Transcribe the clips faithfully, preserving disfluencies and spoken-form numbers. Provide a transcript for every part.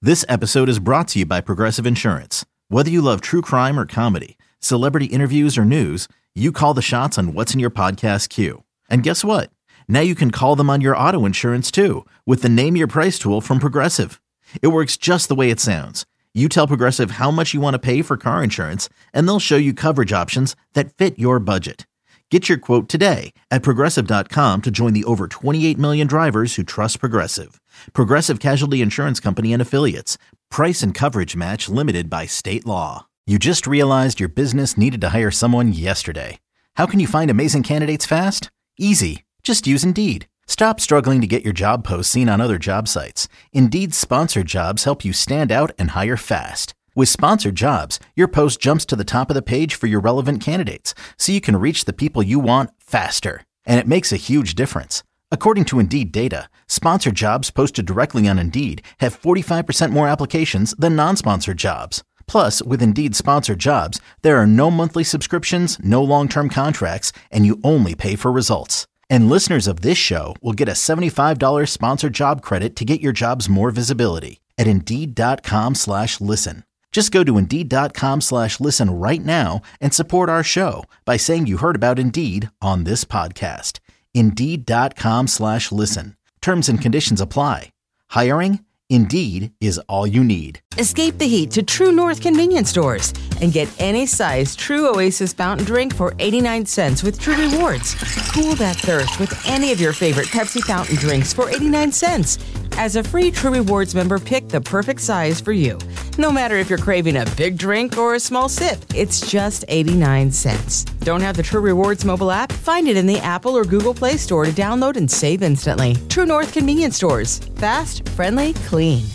This episode is brought to you by Progressive Insurance. Whether you love true crime or comedy, celebrity interviews or news, you call the shots on what's in your podcast queue. And guess what? Now you can call them on your auto insurance too with the Name Your Price tool from Progressive. It works just the way it sounds. You tell Progressive how much you want to pay for car insurance, and they'll show you coverage options that fit your budget. Get your quote today at Progressive dot com to join the over twenty-eight million drivers who trust Progressive. Progressive Casualty Insurance Company and Affiliates. Price and coverage match limited by state law. You just realized your business needed to hire someone yesterday. How can you find amazing candidates fast? Easy. Just use Indeed. Stop struggling to get your job posts seen on other job sites. Indeed's sponsored jobs help you stand out and hire fast. With sponsored jobs, your post jumps to the top of the page for your relevant candidates, so you can reach the people you want faster. And it makes a huge difference. According to Indeed data, sponsored jobs posted directly on Indeed have forty-five percent more applications than non-sponsored jobs. Plus, with Indeed sponsored jobs, there are no monthly subscriptions, no long-term contracts, and you only pay for results. And listeners of this show will get a seventy-five dollars sponsored job credit to get your jobs more visibility at Indeed.com slash listen. Just go to Indeed.com slash listen right now and support our show by saying you heard about Indeed on this podcast. Indeed.com slash listen. Terms and conditions apply. Hiring? Indeed is all you need. Escape the heat to True North convenience stores and get any size True Oasis fountain drink for eighty-nine cents with True Rewards. Cool that thirst with any of your favorite Pepsi fountain drinks for eighty-nine cents. As a free True Rewards member, pick the perfect size for you. No matter if you're craving a big drink or a small sip, it's just eighty-nine cents. Don't have the True Rewards mobile app? Find it in the Apple or Google Play Store to download and save instantly. True North convenience stores. Fast, friendly, clean.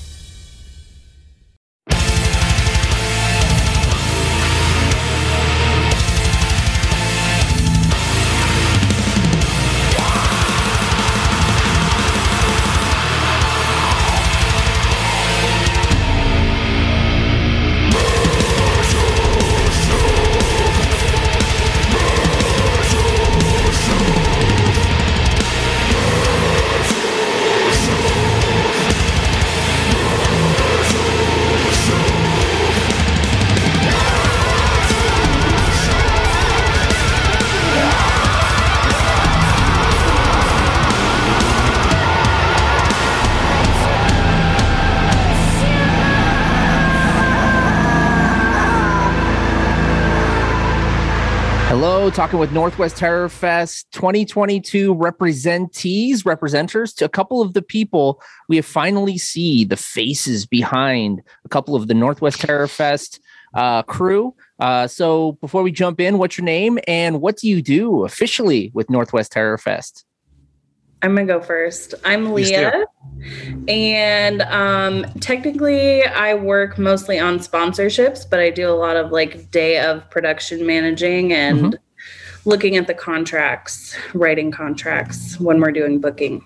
Talking with Northwest Terror Fest twenty twenty-two representees, representers to a couple of the people we have finally see the faces behind a couple of the Northwest Terror Fest uh, crew. Uh, so before we jump in, what's your name and what do you do officially with Northwest Terror Fest? I'm going to go first. I'm Leah, and um, technically I work mostly on sponsorships, but I do a lot of like day of production managing and mm-hmm. looking at the contracts, writing contracts when we're doing booking.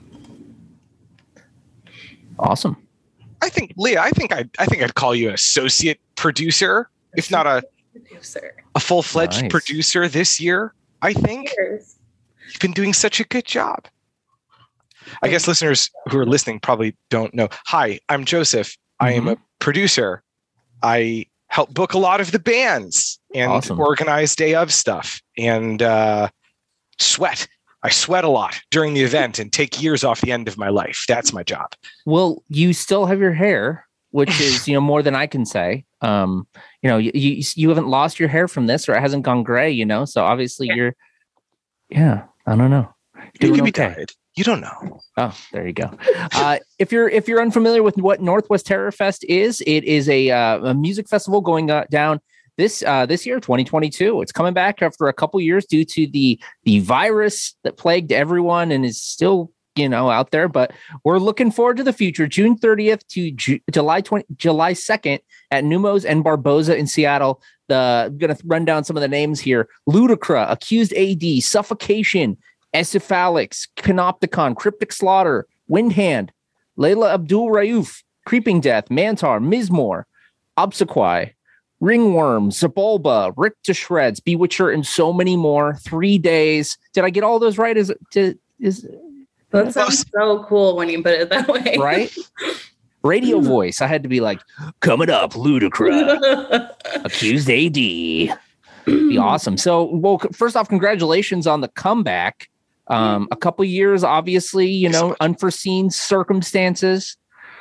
Awesome. I think, Leah, I think I'd, I think I'd call you an associate producer, if not a producer, a full-fledged nice. producer this year, I think. Cheers. You've been doing such a good job. I guess listeners who are listening probably don't know. Hi, I'm Joseph. Mm-hmm. I am a producer. I help book a lot of the bands and awesome. organize day of stuff and uh, sweat. I sweat a lot during the event and take years off the end of my life. That's my job. Well, you still have your hair, which is, you know, more than I can say. Um, you know, you, you you haven't lost your hair from this, or it hasn't gone gray, you know? So obviously yeah. you're, yeah, I don't know. You could be dyed. You don't know. Oh, there you go. Uh, if you're if you're unfamiliar with what Northwest Terror Fest is, it is a, uh, a music festival going uh, down this uh, this year, twenty twenty-two. It's coming back after a couple years due to the the virus that plagued everyone and is still, you know, out there. But we're looking forward to the future. June thirtieth to Ju- July twentieth, July second at Numos and Barboza in Seattle. The I'm gonna run down some of the names here: Ludacra, Accused A D, Suffocation, Esophalix, Canopticon, Cryptic Slaughter, Windhand, Layla Abdul Rauf, Creeping Death, Mantar, Mizmor, Obsequy, Ringworm, Zabulba, Rick to Shreds, Bewitcher, and so many more. Three days. Did I get all those right? Is is, is that sounds so cool when you put it that way, right? radio voice. I had to be like, coming up, Ludacris, accused A D. Be awesome. So, well, first off, congratulations on the comeback. Um, a couple years, obviously, you know, unforeseen circumstances.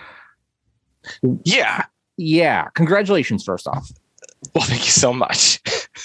Yeah. Yeah. Congratulations, first off. Well, thank you so much.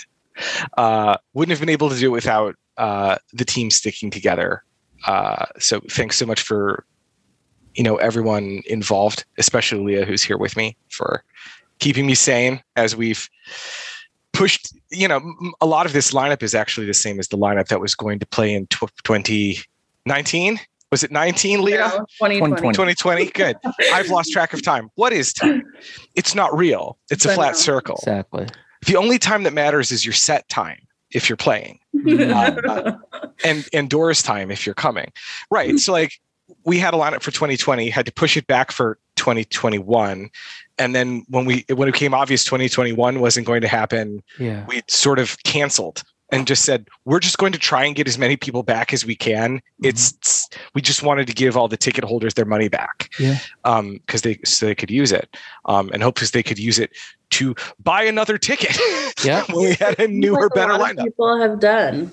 uh, wouldn't have been able to do it without uh, the team sticking together. Uh, so thanks so much for, you know, everyone involved, especially Leah, who's here with me, for keeping me sane as we've pushed, you know, a lot of this lineup is actually the same as the lineup that was going to play in twenty nineteen. Was it nineteen, Leah? No, twenty twenty. twenty twenty. Good. I've lost track of time. What is time? It's not real. It's a flat circle. Exactly. The only time that matters is your set time if you're playing, uh, and and Dora's time if you're coming. Right. So like we had a lineup for twenty twenty, had to push it back for twenty twenty-one. And then when we when it became obvious twenty twenty-one wasn't going to happen, yeah. we sort of canceled and just said, we're just going to try and get as many people back as we can. Mm-hmm. It's, it's we just wanted to give all the ticket holders their money back. Yeah. Um, because they so they could use it. Um, and hopefully they could use it to buy another ticket. Yeah. When we had a newer, like better a lot lineup. of people have done.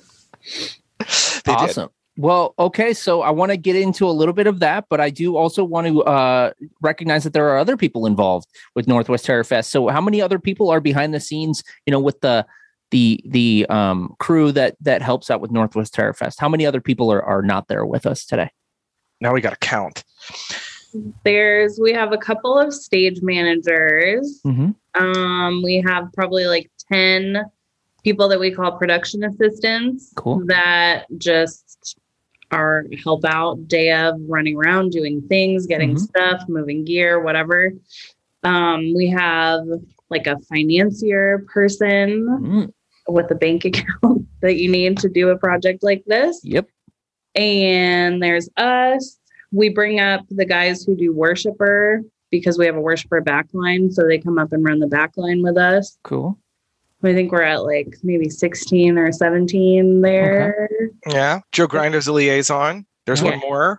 They awesome. Did. Well, okay, so I want to get into a little bit of that, but I do also want to uh, recognize that there are other people involved with Northwest Terror Fest. So, how many other people are behind the scenes? You know, with the the the um, crew that that helps out with Northwest Terror Fest. How many other people are are not there with us today? Now we got to count. There's we have a couple of stage managers. Mm-hmm. Um, we have probably like ten people that we call production assistants. Cool. That just are help out day of, running around, doing things, getting Mhm. stuff, moving gear, whatever. Um, we have like a financier person Mm. with a bank account that you need to do a project like this. Yep. And there's us. We bring up the guys who do worshiper because we have a worshiper backline. So they come up and run the backline with us. Cool. I think we're at like maybe sixteen or seventeen there. Yeah. Joe Grindo's a liaison. There's Yeah. one more.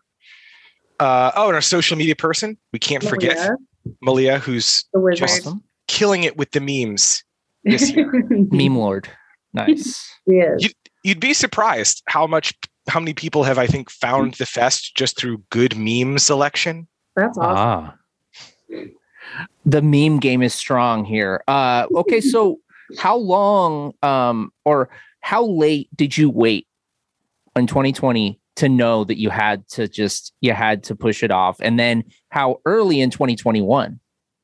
Uh, oh, and our social media person. We can't forget Malia, Malia, who's the wizard. Awesome. killing it with the memes this year. Meme Lord. Nice. Yes. You- You'd be surprised how much, how many people have, I think, found the fest just through good meme selection. That's awesome. Ah. The meme game is strong here. Uh, okay, so how long um, or how late did you wait in twenty twenty to know that you had to just you had to push it off, and then how early in twenty twenty-one?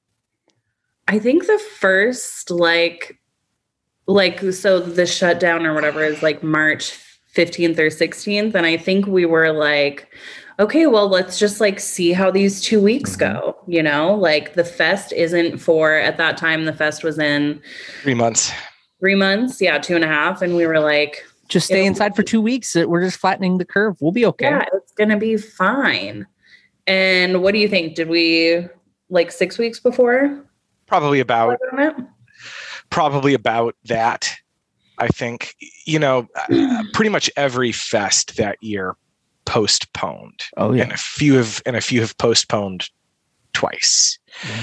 I think the first like like so the shutdown or whatever is like March fifteenth or sixteenth. And I think we were like, okay, well, let's just like see how these two weeks Mm-hmm. go. You know, like the fest isn't for at that time, the fest was in Three months. three months. Yeah, two and a half. And we were like, Just stay It'll- inside for two weeks. We're just flattening the curve. We'll be okay. yeah, it's gonna be fine. And what do you think? Did we like six weeks before? Probably about on it? probably about that. I think, you know, uh, pretty much every fest that year postponed. Oh yeah. And a few have and a few have postponed twice.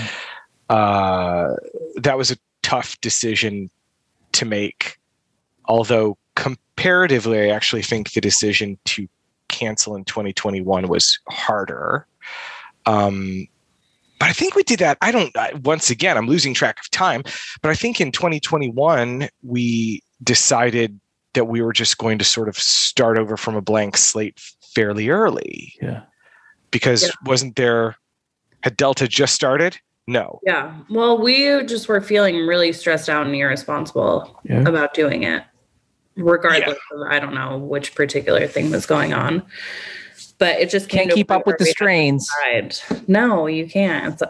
Uh, that was a tough decision to make. Although comparatively, I actually think the decision to cancel in twenty twenty-one was harder. Um, but I think we did that. I don't, I, once again, I'm losing track of time, but I think in twenty twenty-one, we decided that we were just going to sort of start over from a blank slate fairly early. Yeah. Because Yeah. wasn't there, had Delta just started? No. Yeah. Well, we just were feeling really stressed out and irresponsible Yeah. about doing it, regardless of, I don't know which particular thing was going on. But it just came Can't to a keep point up with where the we had to strains. decide. No, you can't.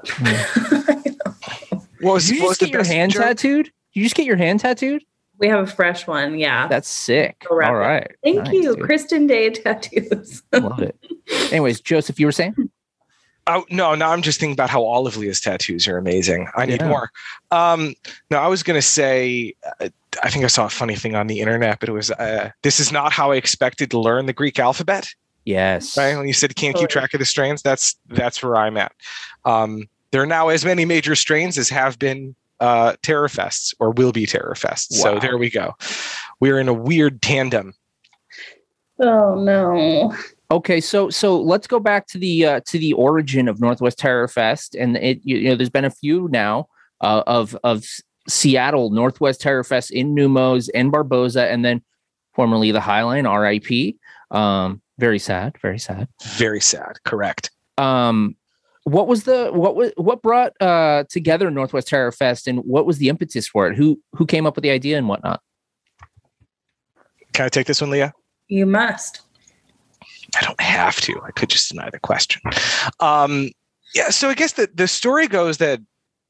What was, Did you what was just the get your best hand joke? tattooed? Did you just get your hand tattooed? We have a fresh one. Yeah. That's sick. Go wrap All it. right. Thank Nice, you. dude. Kristen Day tattoos. Love it. Anyways, Joseph, you were saying? Oh, no, now I'm just thinking about how all of Leah's tattoos are amazing. I need Yeah. more. Um, no, I was going to say, uh, I think I saw a funny thing on the internet, but it was, uh, this is not how I expected to learn the Greek alphabet. Yes. Right? When you said you can't keep track of the strains, that's, that's where I'm at. Um, there are now as many major strains as have been uh, Terrorfests or will be Terrorfests. Wow. So there we go. We're in a weird tandem. Oh no. Okay, so so let's go back to the uh, to the origin of Northwest Terrorfest, and it you, you know there's been a few now uh, of of Seattle Northwest Terrorfest in Numos and Barboza, and then formerly the Highline, R I P. Um, very sad, very sad, very sad. Correct. Um, what was the what was what brought uh, together Northwest Terrorfest, and what was the impetus for it? Who who came up with the idea and whatnot? Can I take this one, Leah? You must. I don't have to. I could just deny the question. Um, yeah, so I guess the, the story goes that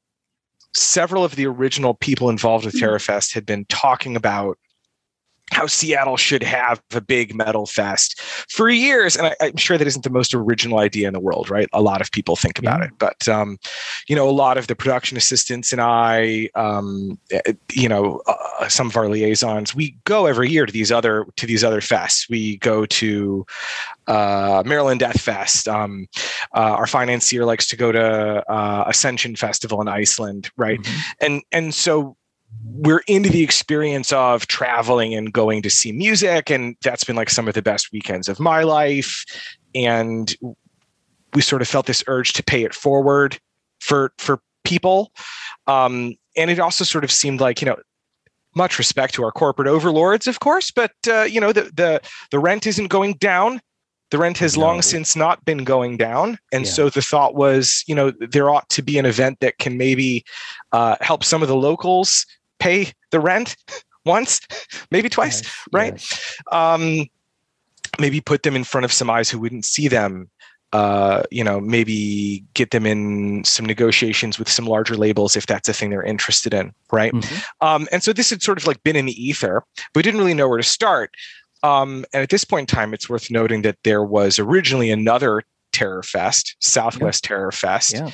several of the original people involved with Terrorfest had been talking about how Seattle should have a big metal fest for years. And I, I'm sure that isn't the most original idea in the world, right? A lot of people think about yeah. it. But, um, you know, a lot of the production assistants and I, um, you know, uh, some of our liaisons, we go every year to these other to these other fests. We go to uh, Maryland Death Fest. Um, uh, our financier likes to go to uh, Ascension Festival in Iceland, right? Mm-hmm. And and so we're into the experience of traveling and going to see music. And that's been like some of the best weekends of my life. And we sort of felt this urge to pay it forward for, for people. Um, and it also sort of seemed like, you know, much respect to our corporate overlords, of course, but uh, you know, the, the, the rent isn't going down. The rent has no. long since not been going down. And yeah. so the thought was, you know, there ought to be an event that can maybe uh, help some of the locals pay the rent once, maybe twice, yes, right? Yes. Um, maybe put them in front of some eyes who wouldn't see them, uh, you know, maybe get them in some negotiations with some larger labels if that's a thing they're interested in, right? Mm-hmm. Um, and so this had sort of like been in the ether, but we didn't really know where to start. Um, and at this point in time, it's worth noting that there was originally another Terrorfest, Southwest yeah. Terrorfest yeah.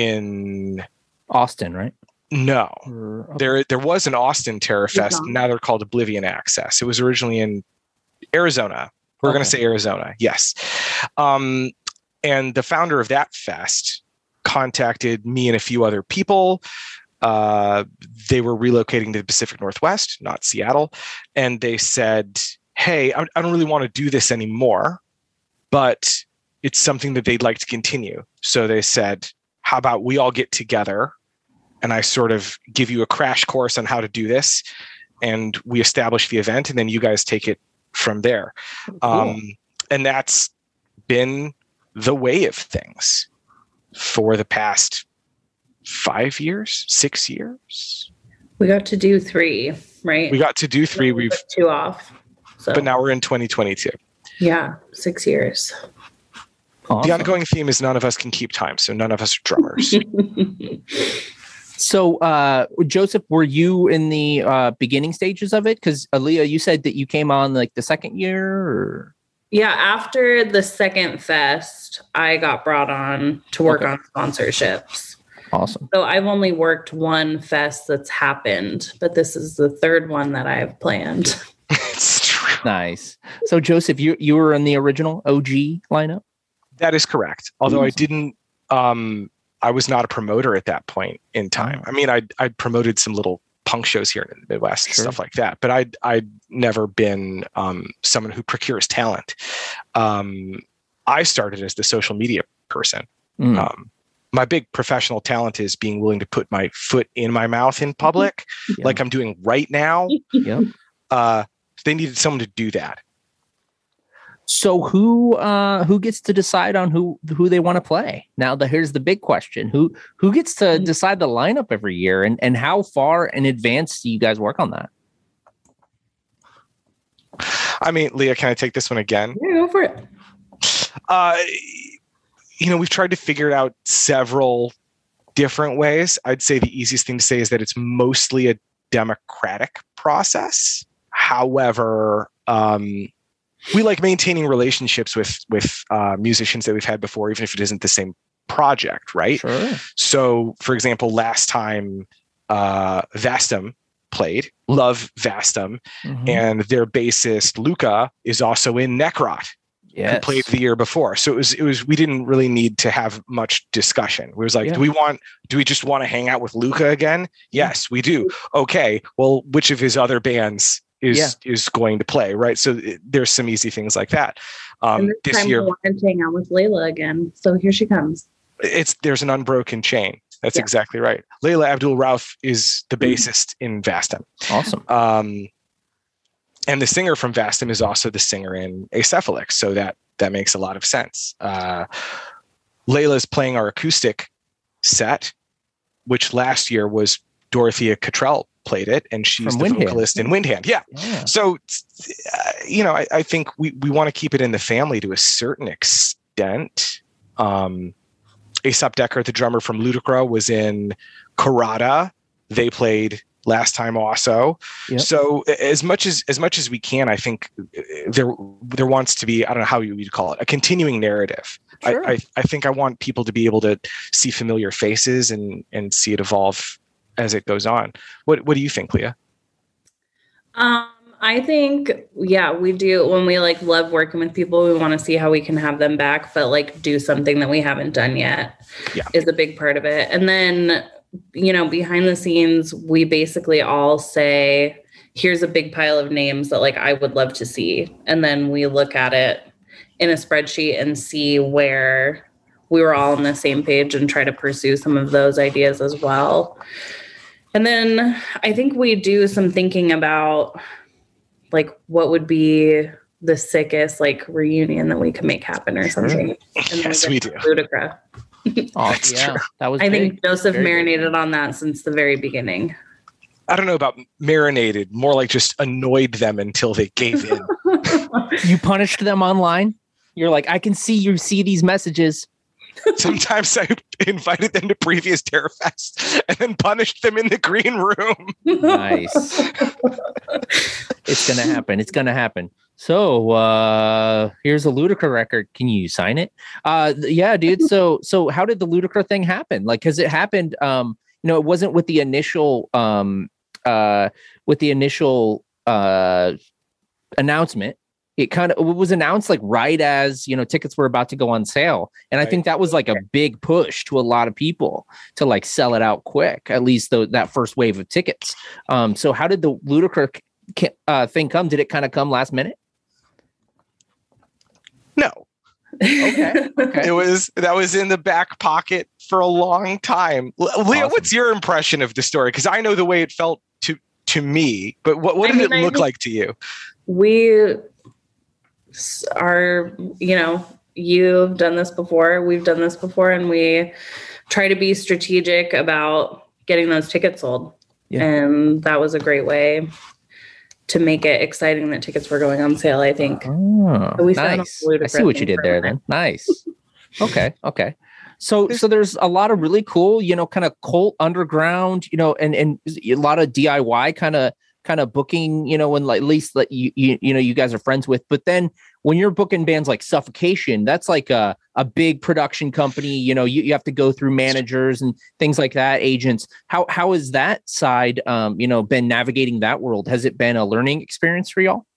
in Austin, right? No, okay. there there was an Austin Terrorfest. Now they're called Oblivion Access. It was originally in Arizona. We're okay. going to say Arizona. Yes. Um, and the founder of that fest contacted me and a few other people. Uh, they were relocating to the Pacific Northwest, not Seattle. And they said, hey, I, I don't really want to do this anymore, but it's something that they'd like to continue. So they said, how about we all get together and I sort of give you a crash course on how to do this, and we establish the event, and then you guys take it from there. Cool. Um, and that's been the way of things for the past five years, six years. We got to do three, right? We got to do three. We We've two off. So. But now we're in twenty twenty-two. Yeah, six years. Awesome. The ongoing theme is none of us can keep time, so none of us are drummers. So, uh, Joseph, were you in the uh, beginning stages of it? Because Aaliyah, you said that you came on like the second year, or yeah, after the second fest, I got brought on to work okay. on sponsorships. Awesome. So I've only worked one fest that's happened, but this is the third one that I've planned. It's true. Nice. So, Joseph, you you were in the original O G lineup? That is correct. Although awesome. I didn't. Um, I was not a promoter at that point in time. I mean, I I promoted some little punk shows here in the Midwest and sure. stuff like that, but I'd I'd never been um, someone who procures talent. Um, I started as the social media person. Mm. Um, my big professional talent is being willing to put my foot in my mouth in public, yeah. like I'm doing right now. Yep. Uh, they needed someone to do that. So who uh, who gets to decide on who who they want to play? Now, the here's the big question: who who gets to decide the lineup every year, and and how far in advance do you guys work on that? I mean, Leah, can I take this one again? Yeah, go for it. Uh, you know, we've tried to figure it out several different ways. I'd say the easiest thing to say is that it's mostly a democratic process. However, um, we like maintaining relationships with with uh, musicians that we've had before, even if it isn't the same project, right? Sure. So, for example, last time uh, Vastum played, love Vastum, mm-hmm. and their bassist Luca is also in Necrot. yes. who played the year before. So it was, it was, we didn't really need to have much discussion. It was like, yeah. do we want, do we just want to hang out with Luca again? Yes, we do. Okay. Well, which of his other bands is, yeah. is going to play? Right. So it, there's some easy things like that. Um, and this, this time year, we wanted to hang out with Layla again. So here she comes. It's, there's an unbroken chain. That's yeah. exactly right. Layla Abdul Rauf is the bassist mm-hmm. in Vastum. Awesome. Um, and the singer from Vastum is also the singer in Acephalix. So that, that makes a lot of sense. Uh, Layla's playing our acoustic set, which last year was Dorothea Cottrell played it, and she's from the Windhand. vocalist in Windhand. Yeah. yeah. So, uh, you know, I, I think we, we want to keep it in the family to a certain extent. Um, Aesop Decker, the drummer from Ludicra, was in Karada. They played last time also. Yep. So as much as as much as we can, I think there there wants to be, I don't know how you would call it, a continuing narrative. Sure. I, I I think I want people to be able to see familiar faces and and see it evolve as it goes on. What what do you think, Leah? Um, I think, yeah, we do. When we like love working with people, we want to see how we can have them back, but like do something that we haven't done yet yeah. is a big part of it. And then, you know, behind the scenes, we basically all say, here's a big pile of names that like I would love to see. And then we look at it in a spreadsheet and see where we were all on the same page and try to pursue some of those ideas as well. And then I think we do some thinking about like what would be the sickest like reunion that we could make happen or something. And yes, we do. Ludicra. Oh, yeah, that was. I big. think Joseph very marinated big. on that since the very beginning. I don't know about marinated, more like just annoyed them until they gave in. You punished them online? You're like, I can see you see these messages. Sometimes I invited them to previous Terrorfest and then punished them in the green room. Nice. It's going to happen. It's going to happen. So uh, here's a Ludicra record. Can you sign it? Uh, yeah, dude. So so how did the Ludicra thing happen? Like, because it happened, um, you know, it wasn't with the initial um, uh, with the initial uh, announcement. It kind of it was announced like right as, you know, tickets were about to go on sale. And right. I think that was like a big push to a lot of people to like sell it out quick, at least the, that first wave of tickets. Um, so how did the Ludicra uh, thing come? Did it kind of come last minute? No. Okay. okay. It was, that was in the back pocket for a long time. Leah, awesome. What's your impression of the story? Because I know the way it felt to, to me, but what, what did I mean, it look like to you? We... are, you know, you've done this before, we've done this before, and we try to be strategic about getting those tickets sold. Yeah. And that was a great way to make it exciting that tickets were going on sale, I think. Oh, so we nice. I see what you did there then. Nice. Okay. Okay. So, so there's a lot of really cool, you know, kind of cult underground, you know, and, and a lot of D I Y kind of, kind of booking, you know, and like at least that you, you, you know, you guys are friends with, but then when you're booking bands like Suffocation, that's like a, a big production company, you know, you, you have to go through managers and things like that, agents. How, how has that side, um, you know, been navigating that world? Has it been a learning experience for y'all?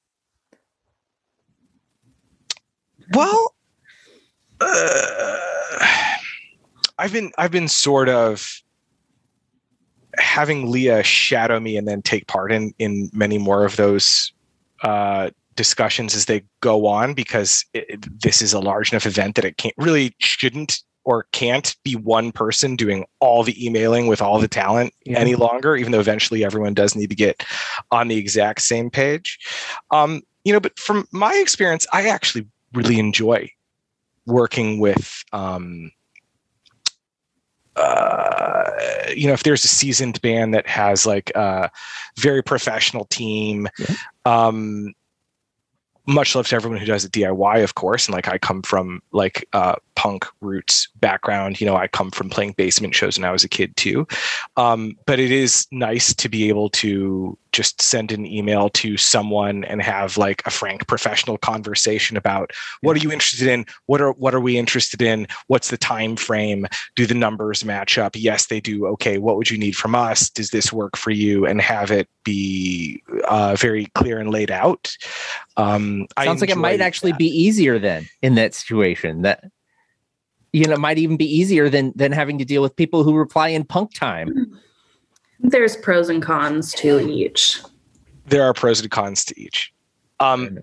Well, uh, I've been, I've been sort of having Leah shadow me and then take part in, in many more of those uh, discussions as they go on, because it, this is a large enough event that it can't really shouldn't or can't be one person doing all the emailing with all the talent yeah. any longer, even though eventually everyone does need to get on the exact same page. Um, you know, but from my experience, I actually really enjoy working with, um, uh, you know, if there's a seasoned band that has like a very professional team, yeah. um, much love to everyone who does a D I Y, of course. And like, I come from like uh punk roots background. You know, I come from playing basement shows when I was a kid too. Um, but it is nice to be able to just send an email to someone and have like a frank professional conversation about what are you interested in? What are what are we interested in? What's the time frame? Do the numbers match up? Yes, they do. Okay, what would you need from us? Does this work for you? And have it be uh, very clear and laid out. Um, Sounds like it might actually that. be easier then in that situation. That you know, it might even be easier than than having to deal with people who reply in punk time. There's pros and cons to each. There are pros and cons to each. Um,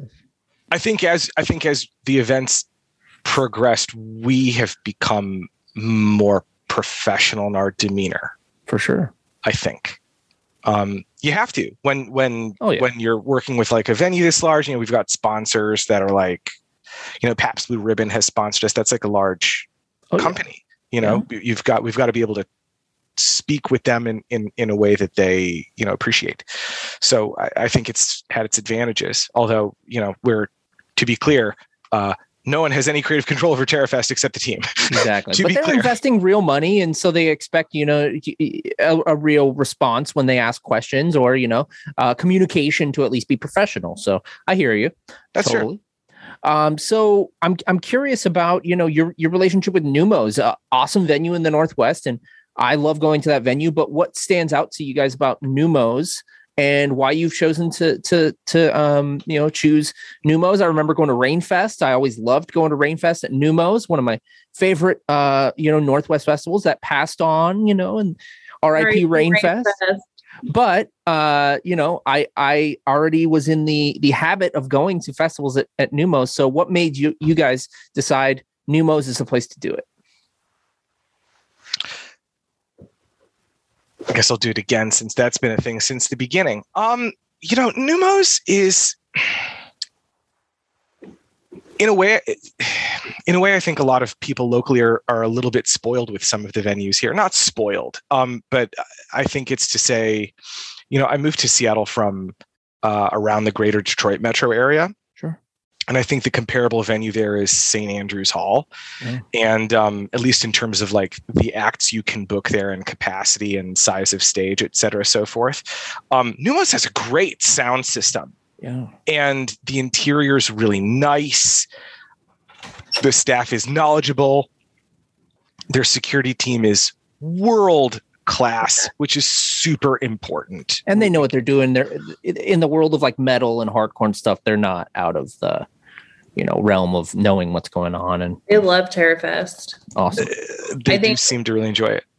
I think as I think as the events progressed, we have become more professional in our demeanor. For sure. I think um, you have to when when oh, yeah. when you're working with like a venue this large. You know, we've got sponsors that are like, you know, Pabst Blue Ribbon has sponsored us. That's like a large oh, company. Yeah. You know, yeah. you've got we've got to be able to speak with them in, in, in a way that they, you know, appreciate. So I, I think it's had its advantages, although, you know, we're, to be clear, uh, no one has any creative control over TerraFest except the team. Exactly. But they're clear. investing real money. And so they expect, you know, a, a real response when they ask questions or, you know, uh, communication to at least be professional. So I hear you. That's totally. True. Um, so I'm, I'm curious about, you know, your, your relationship with Neumos, uh, awesome venue in the Northwest. And I love going to that venue, but what stands out to you guys about Neumos and why you've chosen to to to um you know choose Neumos? I remember going to Rainfest. I always loved going to Rainfest at Neumos, one of my favorite uh you know Northwest festivals that passed on, you know, and R I P Rainfest. Rainfest. But uh you know, I I already was in the the habit of going to festivals at, at Neumos. So what made you you guys decide Neumos is the place to do it? I guess I'll do it again since that's been a thing since the beginning. Um, you know, Neumos is, in a way, in a way, I think a lot of people locally are, are a little bit spoiled with some of the venues here. Not spoiled, um, but I think it's to say, you know, I moved to Seattle from uh, around the greater Detroit metro area. Sure. And I think the comparable venue there is Saint Andrews Hall. Yeah. And um, at least in terms of like the acts you can book there and capacity and size of stage, et cetera, so forth. Um, Neumos has a great sound system. Yeah. And the interior is really nice. The staff is knowledgeable. Their security team is world class, which is super important. And they know what they're doing. They're in the world of like metal and hardcore and stuff. They're not out of the, you know, realm of knowing what's going on. And they love TerraFest. Awesome. Uh, they I do think seem to really enjoy it.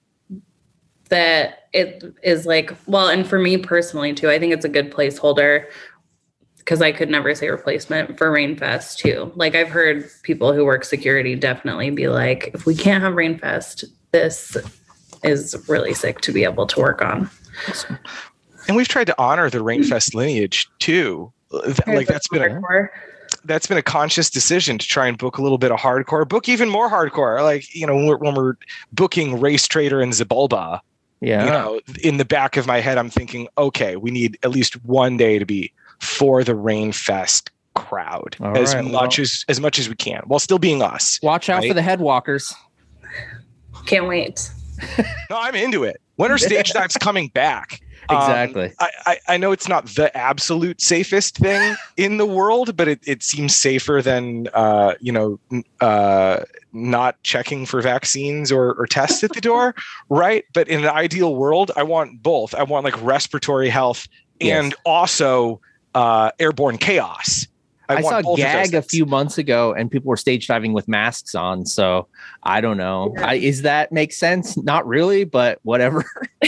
That it is like, well, and for me personally too, I think it's a good placeholder because I could never say replacement for Rainfest too. Like I've heard people who work security definitely be like, if we can't have Rainfest, this is really sick to be able to work on. And we've tried to honor the Rainfest lineage too. Like that's been a, that's been a conscious decision to try and book a little bit of hardcore, book even more hardcore. Like, you know, when we're, when we're booking Race Trader and Zabulba, yeah, you know, in the back of my head, I'm thinking, okay, we need at least one day to be for the Rainfest crowd All as right, much well, as as much as we can, while still being us. Watch out right? for the Headwalkers. Can't wait. No, I'm into it. When are stage dives coming back? Exactly. Um, I, I, I know it's not the absolute safest thing in the world, but it, it seems safer than, uh, you know, uh, not checking for vaccines or, or tests at the door, right? But in an ideal world, I want both. I want like respiratory health and yes. also uh, airborne chaos. I, I saw Gag a few months ago and people were stage diving with masks on. So I don't know. Yeah. I, is that make sense? Not really, but whatever.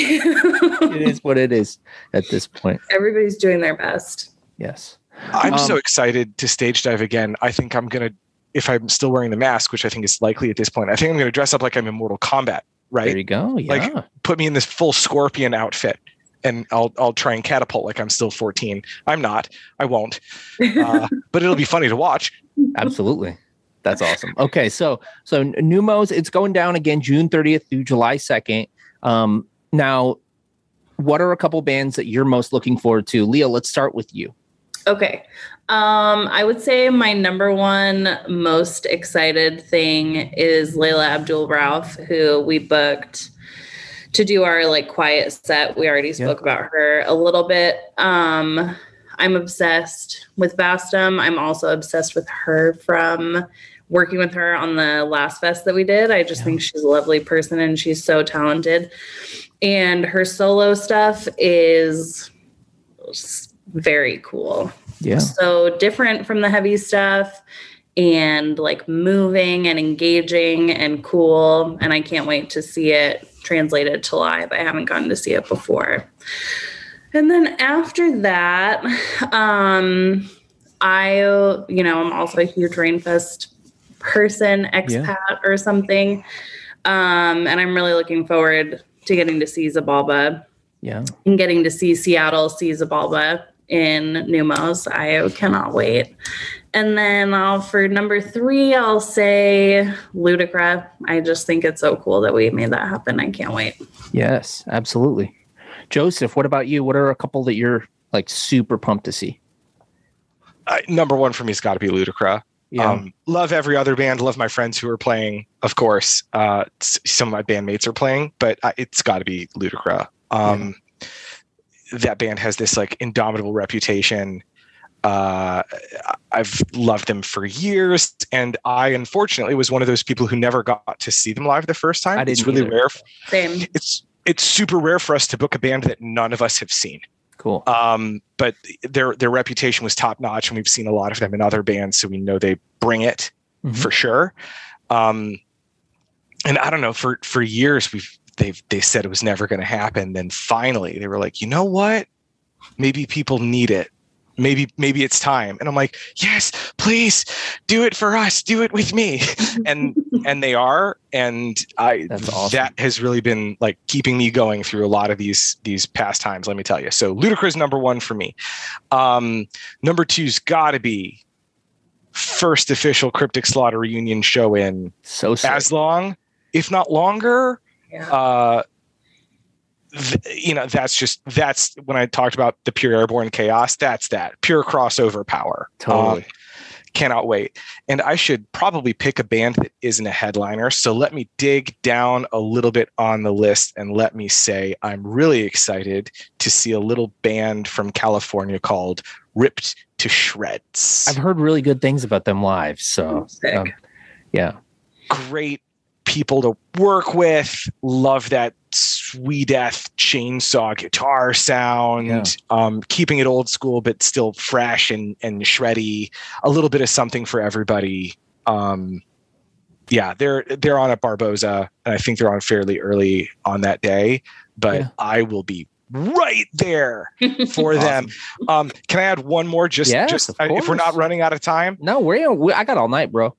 It is what it is at this point. Everybody's doing their best. Yes. I'm um, so excited to stage dive again. I think I'm going to, if I'm still wearing the mask, which I think is likely at this point, I think I'm going to dress up like I'm in Mortal Kombat, right? There you go. Yeah. Like put me in this full Scorpion outfit. And I'll I'll try and catapult like I'm still fourteen. I'm not. I won't. Uh, but it'll be funny to watch. Absolutely. That's awesome. Okay, so so Neumos, it's going down again June thirtieth through July second. Um, now, what are a couple bands that you're most looking forward to? Leah, let's start with you. Okay. Um, I would say my number one most excited thing is Layla Abdul Rauf, who we booked to do our like quiet set. We already spoke yeah. about her a little bit. Um, I'm obsessed with Vastum. I'm also obsessed with her from working with her on the last fest that we did. I just yeah. think she's a lovely person and she's so talented. And her solo stuff is very cool. Yeah. So different from the heavy stuff and like moving and engaging and cool. And I can't wait to see it translated to live. I haven't gotten to see it before. And then after that, um, I, you know, I'm also a huge Rainfest person, expat yeah. or something. Um, and I'm really looking forward to getting to see Zabalba. Yeah. And getting to see Seattle see Zabalba in Numos. I cannot wait. And then I'll, for number three, I'll say Ludacra. I just think it's so cool that we made that happen. I can't wait. Yes, absolutely. Joseph, what about you? What are a couple that you're like super pumped to see? Uh, number one for me has got to be Ludacra. Yeah. Um, love every other band. Love my friends who are playing, of course. Uh, some of my bandmates are playing, but uh, it's got to be Ludacra. Um, yeah. That band has this like indomitable reputation. Uh, I've loved them for years, and I unfortunately was one of those people who never got to see them live the first time. I didn't it's really either. rare. Same. It's it's super rare for us to book a band that none of us have seen. Cool. Um, but their their reputation was top notch, and we've seen a lot of them in other bands, so we know they bring it mm-hmm. for sure. Um, and I don't know, for for years we've they've they said it was never going to happen. Then finally they were like, you know what? Maybe people need it. Maybe maybe it's time. And I'm like, yes, please do it for us. Do it with me. and and they are. And I That's awesome. That has really been like keeping me going through a lot of these these past times, let me tell you. So Ludacra is number one for me. Um, number two's got to be first official Cryptic Slaughter reunion show in so sick. As long, if not longer. Yeah. Uh, th- you know, that's just that's when I talked about the pure airborne chaos. That's that pure crossover power. Totally. Um, cannot wait. And I should probably pick a band that isn't a headliner. So let me dig down a little bit on the list and let me say I'm really excited to see a little band from California called Ripped to Shreds. I've heard really good things about them live. So um, yeah. Great people to work with. Love that sweet death chainsaw guitar sound. Yeah. Um, keeping it old school but still fresh and and shreddy. A little bit of something for everybody. Um, yeah, they're they're on at Barboza, and I think they're on fairly early on that day. But yeah. I will be right there for awesome. them. Um, can I add one more? Just yes, just I, if we're not running out of time. No, we're we, I got all night, bro.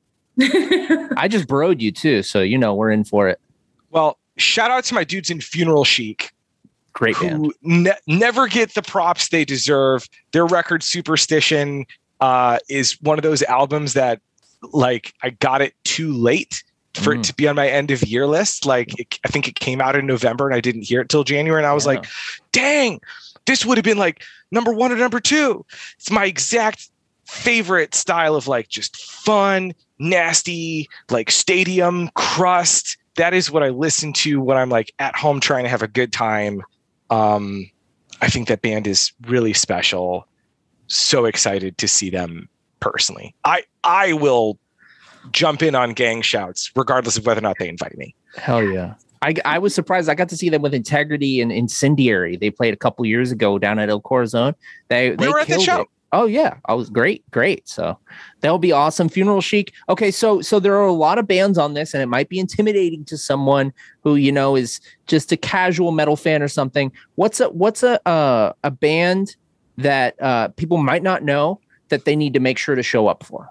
I just broed you too, so you know we're in for it. Well, shout out to my dudes in Funeral Chic. Great who band. Ne- never get the props they deserve. Their record Superstition uh, is one of those albums that, like, I got it too late for mm. it to be on my end of year list. Like, it, I think it came out in November and I didn't hear it till January. And I was yeah. like, dang, this would have been like number one or number two. It's my exact favorite style of like just fun, nasty, like stadium crust. That is what I listen to when I'm like at home trying to have a good time. Um, I think that band is really special. So excited to see them personally. I I will jump in on gang shouts regardless of whether or not they invite me. Hell yeah. I, I was surprised. I got to see them with Integrity and Incendiary. They played a couple years ago down at El Corazon. They, we they were at the show. It. Oh yeah, I was great, great. So that'll be awesome. Funeral Chic. Okay, so so there are a lot of bands on this, and it might be intimidating to someone who you know is just a casual metal fan or something. What's a what's a uh, a band that uh, people might not know that they need to make sure to show up for?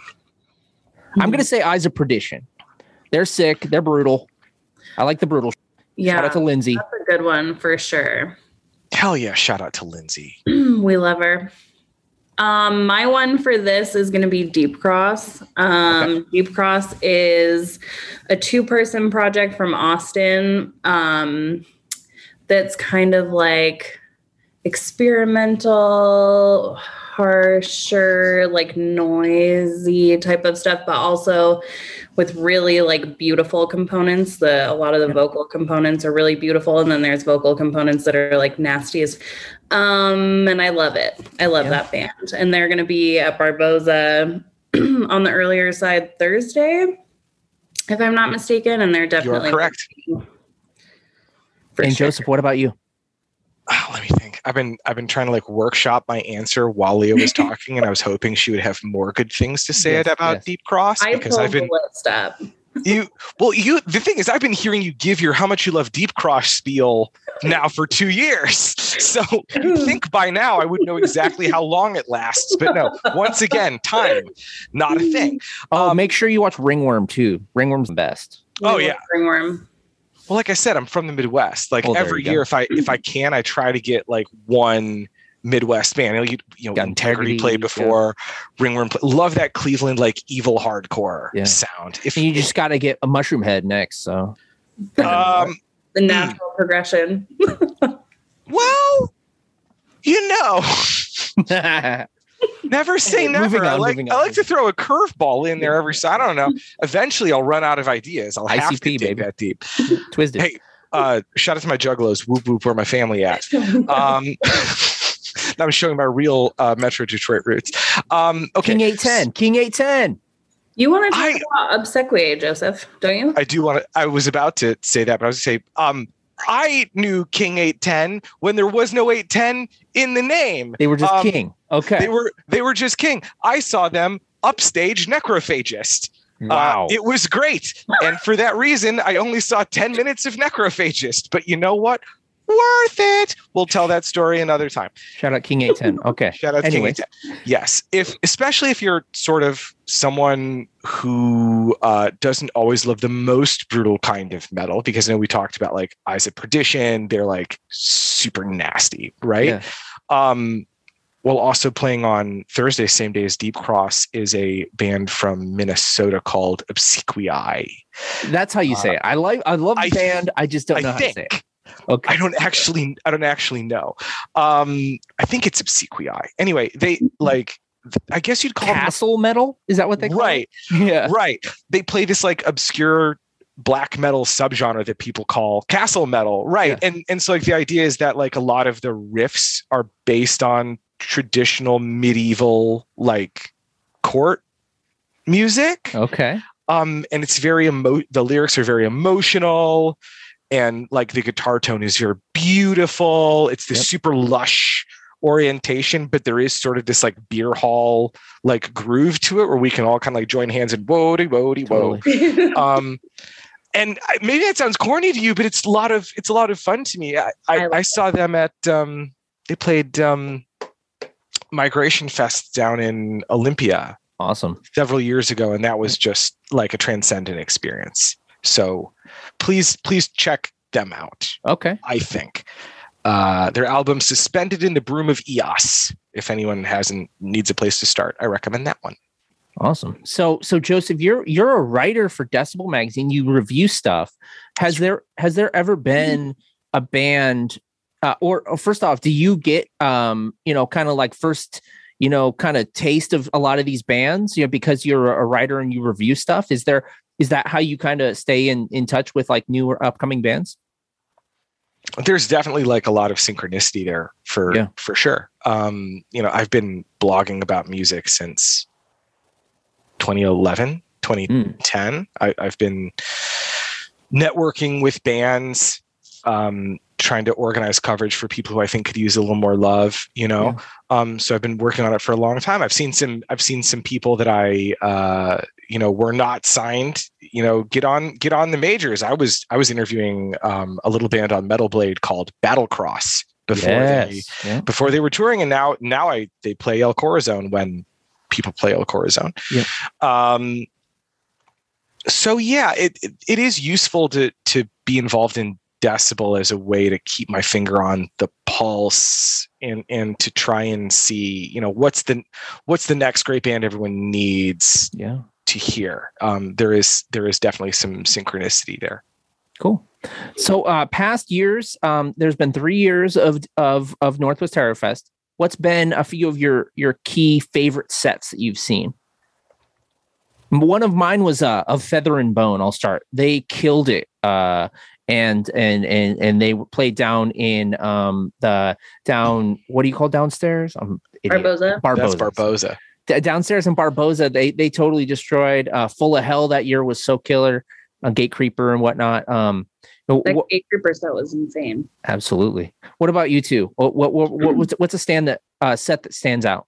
Mm-hmm. I'm gonna say Eyes of Perdition. They're sick. They're brutal. I like the brutal. Yeah, shout out to Lindsay. That's a good one for sure. Hell yeah! Shout out to Lindsay. We love her. Um, my one for this is going to be Deep Cross. Um, okay. Deep Cross is a two-person project from Austin. Um, that's kind of like experimental, harsher, like noisy type of stuff, but also with really like beautiful components. The a lot of the yeah. vocal components are really beautiful, and then there's vocal components that are like nasty as um and I love it. I love yeah. that band. And they're gonna be at Barboza on the earlier side Thursday, if I'm not mistaken. And they're definitely You're correct. And sure. Joseph, what about you? Oh, let me think. I've been I've been trying to like workshop my answer while Leah was talking, and I was hoping she would have more good things to say yes, about yes. Deep Cross. I because pulled I've been the list up. You well, you the thing is, I've been hearing you give your how much you love Deep Cross spiel now for two years. So you'd think by now I would know exactly how long it lasts. But no, once again, time, not a thing. Oh, um, make sure you watch Ringworm too. Ringworm's the best. Oh yeah, Ringworm. Well, like I said, I'm from the Midwest. Like oh, every year, go. if I if I can, I try to get like one Midwest band. You, you know, Integrity played before, yeah. Ringworm. Play, love that Cleveland like evil hardcore yeah. sound. If and you just got to get a Mushroom Head next, so um, the natural mm. progression. Well, you know. Never say never. On, I like I like to throw a curveball in there every. So I don't know. Eventually, I'll run out of ideas. I'll have I C P, to dig baby. that deep. Twisted. Hey, uh, shout out to my juggalos. Whoop whoop. Where my family at? Um, I'm showing my real uh, Metro Detroit roots. Um, okay. King eight ten. King eight ten. You want to talk I, about Obsequiae, Joseph? Don't you? I do want to. I was about to say that, but I was going to say. Um, I knew King eight ten when there was no eight ten in the name. They were just um, King. Okay. They were they were just King. I saw them upstage Necrophagist. Wow. Uh, it was great. And for that reason, I only saw ten minutes of Necrophagist. But you know what? Worth it. We'll tell that story another time. Shout out King eight ten. Okay. Shout out Anyways. King eight ten. Yes. If especially if you're sort of someone who uh, doesn't always love the most brutal kind of metal, because I know we talked about like Eyes of Perdition, they're like super nasty, right? Yeah. Um, well, also playing on Thursday, same day as Deep Cross, is a band from Minnesota called Obsequiae. That's how you uh, say it. I like. I love the I band. Th- I just don't know I how think, to say it. Okay. I don't actually. I don't actually know. Um, I think it's Obsequiae. Anyway, they like. I guess you'd call Castle them, metal. Is that what they call right? It? Yeah. Right. They play this like obscure black metal subgenre that people call castle metal. Right. Yeah. And and so like the idea is that like a lot of the riffs are based on traditional medieval like court music. Okay. Um, and it's very emo- the lyrics are very emotional, and like the guitar tone is very beautiful. It's this yep. super lush orientation, but there is sort of this like beer hall like groove to it where we can all kind of like join hands and whoa-de, whoa-de, whoa. Totally. um, and I, maybe that sounds corny to you, but it's a lot of it's a lot of fun to me. I I, I, I saw them at um, they played um, Migration Fest down in Olympia. Awesome. Several years ago, and that was just like a transcendent experience. So please, please check them out. Okay. I think. Uh, their album Suspended in the Broom of Eos. If anyone hasn't needs a place to start, I recommend that one. Awesome. So so Joseph, you're you're a writer for Decibel Magazine. You review stuff. Has there has there ever been a band uh, or, or first off, do you get um, you know, kind of like first, you know, kind of taste of a lot of these bands, you know, because you're a writer and you review stuff? Is there is that how you kind of stay in, in touch with like new or upcoming bands? There's definitely like a lot of synchronicity there for yeah. for sure. Um, you know, I've been blogging about music since twenty eleven, twenty ten. Mm. I, I've been networking with bands, um, trying to organize coverage for people who I think could use a little more love, you know? Yeah. Um, so I've been working on it for a long time. I've seen some, I've seen some people that I, uh, you know, were not signed, you know, get on, get on the majors. I was, I was interviewing um, a little band on Metal Blade called Battlecross before yes. they, yeah. before they were touring. And now, now I, they play El Corazon when people play El Corazon. Yeah. Um, so yeah, it, it, it is useful to, to be involved in Decibel as a way to keep my finger on the pulse and and to try and see, you know, what's the what's the next great band everyone needs yeah. to hear. Um, there is there is definitely some synchronicity there. Cool. So uh, past years, um, there's been three years of of of Northwest Terror Fest. What's been a few of your your key favorite sets that you've seen? One of mine was uh, of Feather and Bone. I'll start. They killed it, uh, and and and and they played down in um, the down. What do you call downstairs? I'm Barboza. Barboza. That's Barboza. D- downstairs in Barboza, they they totally destroyed. Uh, Full of Hell that year was so killer. A Gate Creeper and whatnot. Um, that wh- Gate Creeper set was insane. Absolutely. What about you two? What what what, what what's, what's a stand that uh, set that stands out?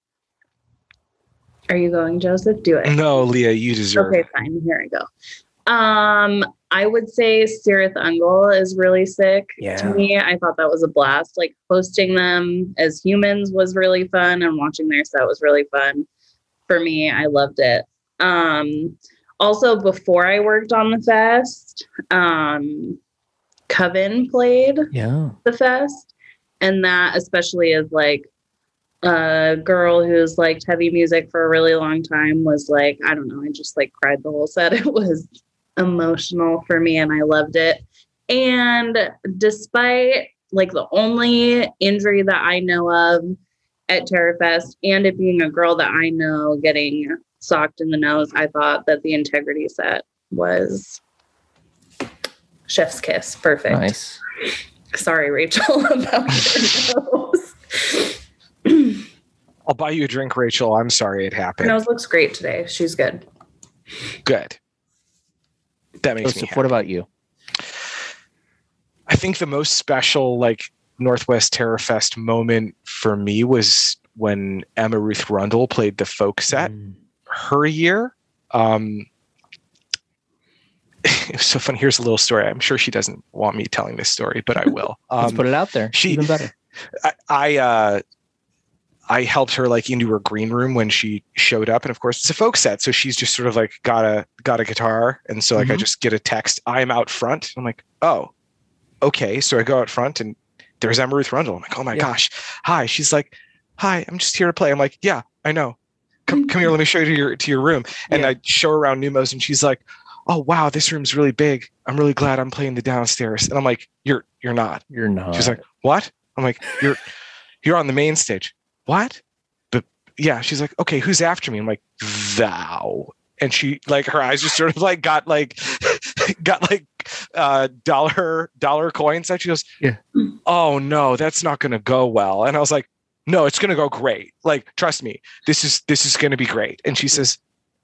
Are you going, Joseph? Do it. No, Leah, you deserve. Okay, fine. Here I go. Um, I would say Cirith Ungol is really sick. Yeah. To me, I thought that was a blast. Like hosting them as humans was really fun, and watching their set was really fun. For me, I loved it. Um. Also, before I worked on the fest, um, Coven played yeah. the fest. And that especially as like a girl who's liked heavy music for a really long time was like, I don't know, I just like cried the whole set. It was emotional for me and I loved it. And despite like the only injury that I know of at Terrorfest and it being a girl that I know getting socked in the nose, I thought that the Integrity set was chef's kiss. Perfect. Nice. Sorry, Rachel, about your nose. I'll buy you a drink, Rachel. I'm sorry it happened. Her nose looks great today. She's good. Good. That makes Joseph, me happy. What about you? I think the most special, like, Northwest Terror Fest moment for me was when Emma Ruth Rundle played the folk set. Mm. Her year, um, it was so funny. Here's a little story. I'm sure she doesn't want me telling this story, but I will. Um, Let's put it out there. She, Even better. I, I, uh, I helped her like into her green room when she showed up, and of course it's a folk set, so she's just sort of like got a got a guitar, and so like mm-hmm. I just get a text. I'm out front. I'm like, oh, okay. So I go out front, and there's Emma Ruth Rundle. I'm like, oh my yeah. gosh, hi. She's like, hi. I'm just here to play. I'm like, yeah, I know. Come, come here. Let me show you to your to your room. And yeah. I show her around Numos, and she's like, "Oh wow, this room's really big. I'm really glad I'm playing the downstairs." And I'm like, "You're you're not. You're not." She's like, "What?" I'm like, "You're you're on the main stage." What? But yeah, she's like, "Okay, who's after me?" I'm like, "Thou." And she like her eyes just sort of like got like got like uh dollar dollar coins. And she goes, "Yeah. Oh no, that's not gonna go well." And I was like, no, it's going to go great. Like, trust me, this is, this is going to be great. And she says,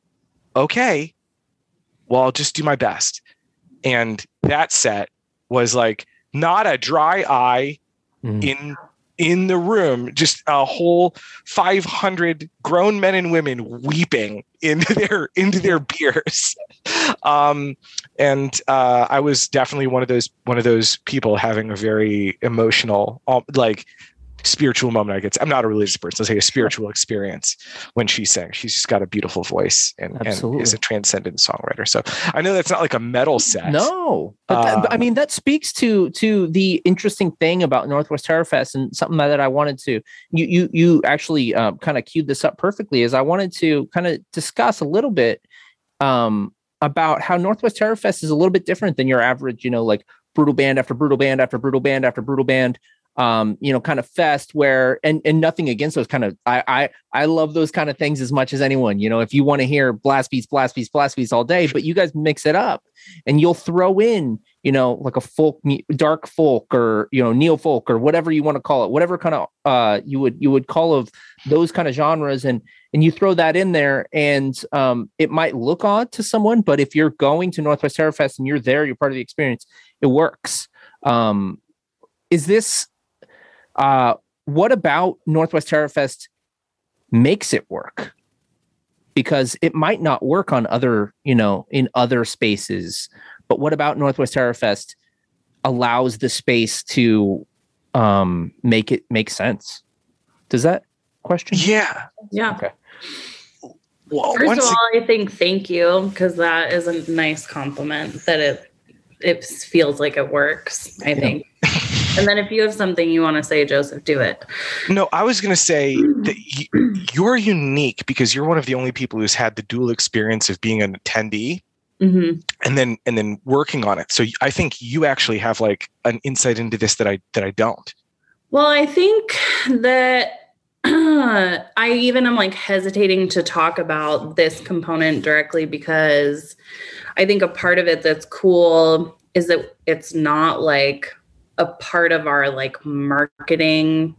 okay, well, I'll just do my best. And that set was like not a dry eye mm. in, in the room, just a whole five hundred grown men and women weeping into their, into their beers. Um, and, uh, I was definitely one of those, one of those people having a very emotional, like, spiritual moment. I get. I'm not a religious person. Let's say a spiritual experience when she sings. She's just got a beautiful voice and, and is a transcendent songwriter. So I know that's not like a metal set. No, but, that, um, but I mean that speaks to to the interesting thing about Northwest Terror Fest and something that I wanted to. You you you actually um, kind of queued this up perfectly. Is I wanted to kind of discuss a little bit um, about how Northwest Terror Fest is a little bit different than your average, you know, like brutal band after brutal band after brutal band after brutal band. Um, you know, kind of fest where, and, and nothing against those kind of, I, I, I love those kind of things as much as anyone, you know, if you want to hear blast beats, blast beats, blast beats all day, but you guys mix it up and you'll throw in, you know, like a folk, dark folk or, you know, neo folk or whatever you want to call it, whatever kind of, uh, you would, you would call of those kind of genres. And, and you throw that in there and, um, it might look odd to someone, but if you're going to Northwest Terror Fest and you're there, you're part of the experience, it works. Um, is this, Uh, what about Northwest Terror Fest makes it work? Because it might not work on other, you know, in other spaces. But what about Northwest Terror Fest allows the space to um, make it make sense? Does that question? Yeah. Yeah. Okay. Well, First of all, it- I think thank you, because that is a nice compliment that it it feels like it works, I yeah. think. And then if you have something you want to say, Joseph, do it. No, I was going to say that you're unique because you're one of the only people who's had the dual experience of being an attendee Mm-hmm. and then and then working on it. So I think you actually have like an insight into this that I that I don't. Well, I think that uh, I even am like hesitating to talk about this component directly because I think a part of it that's cool is that it's not like a part of our like marketing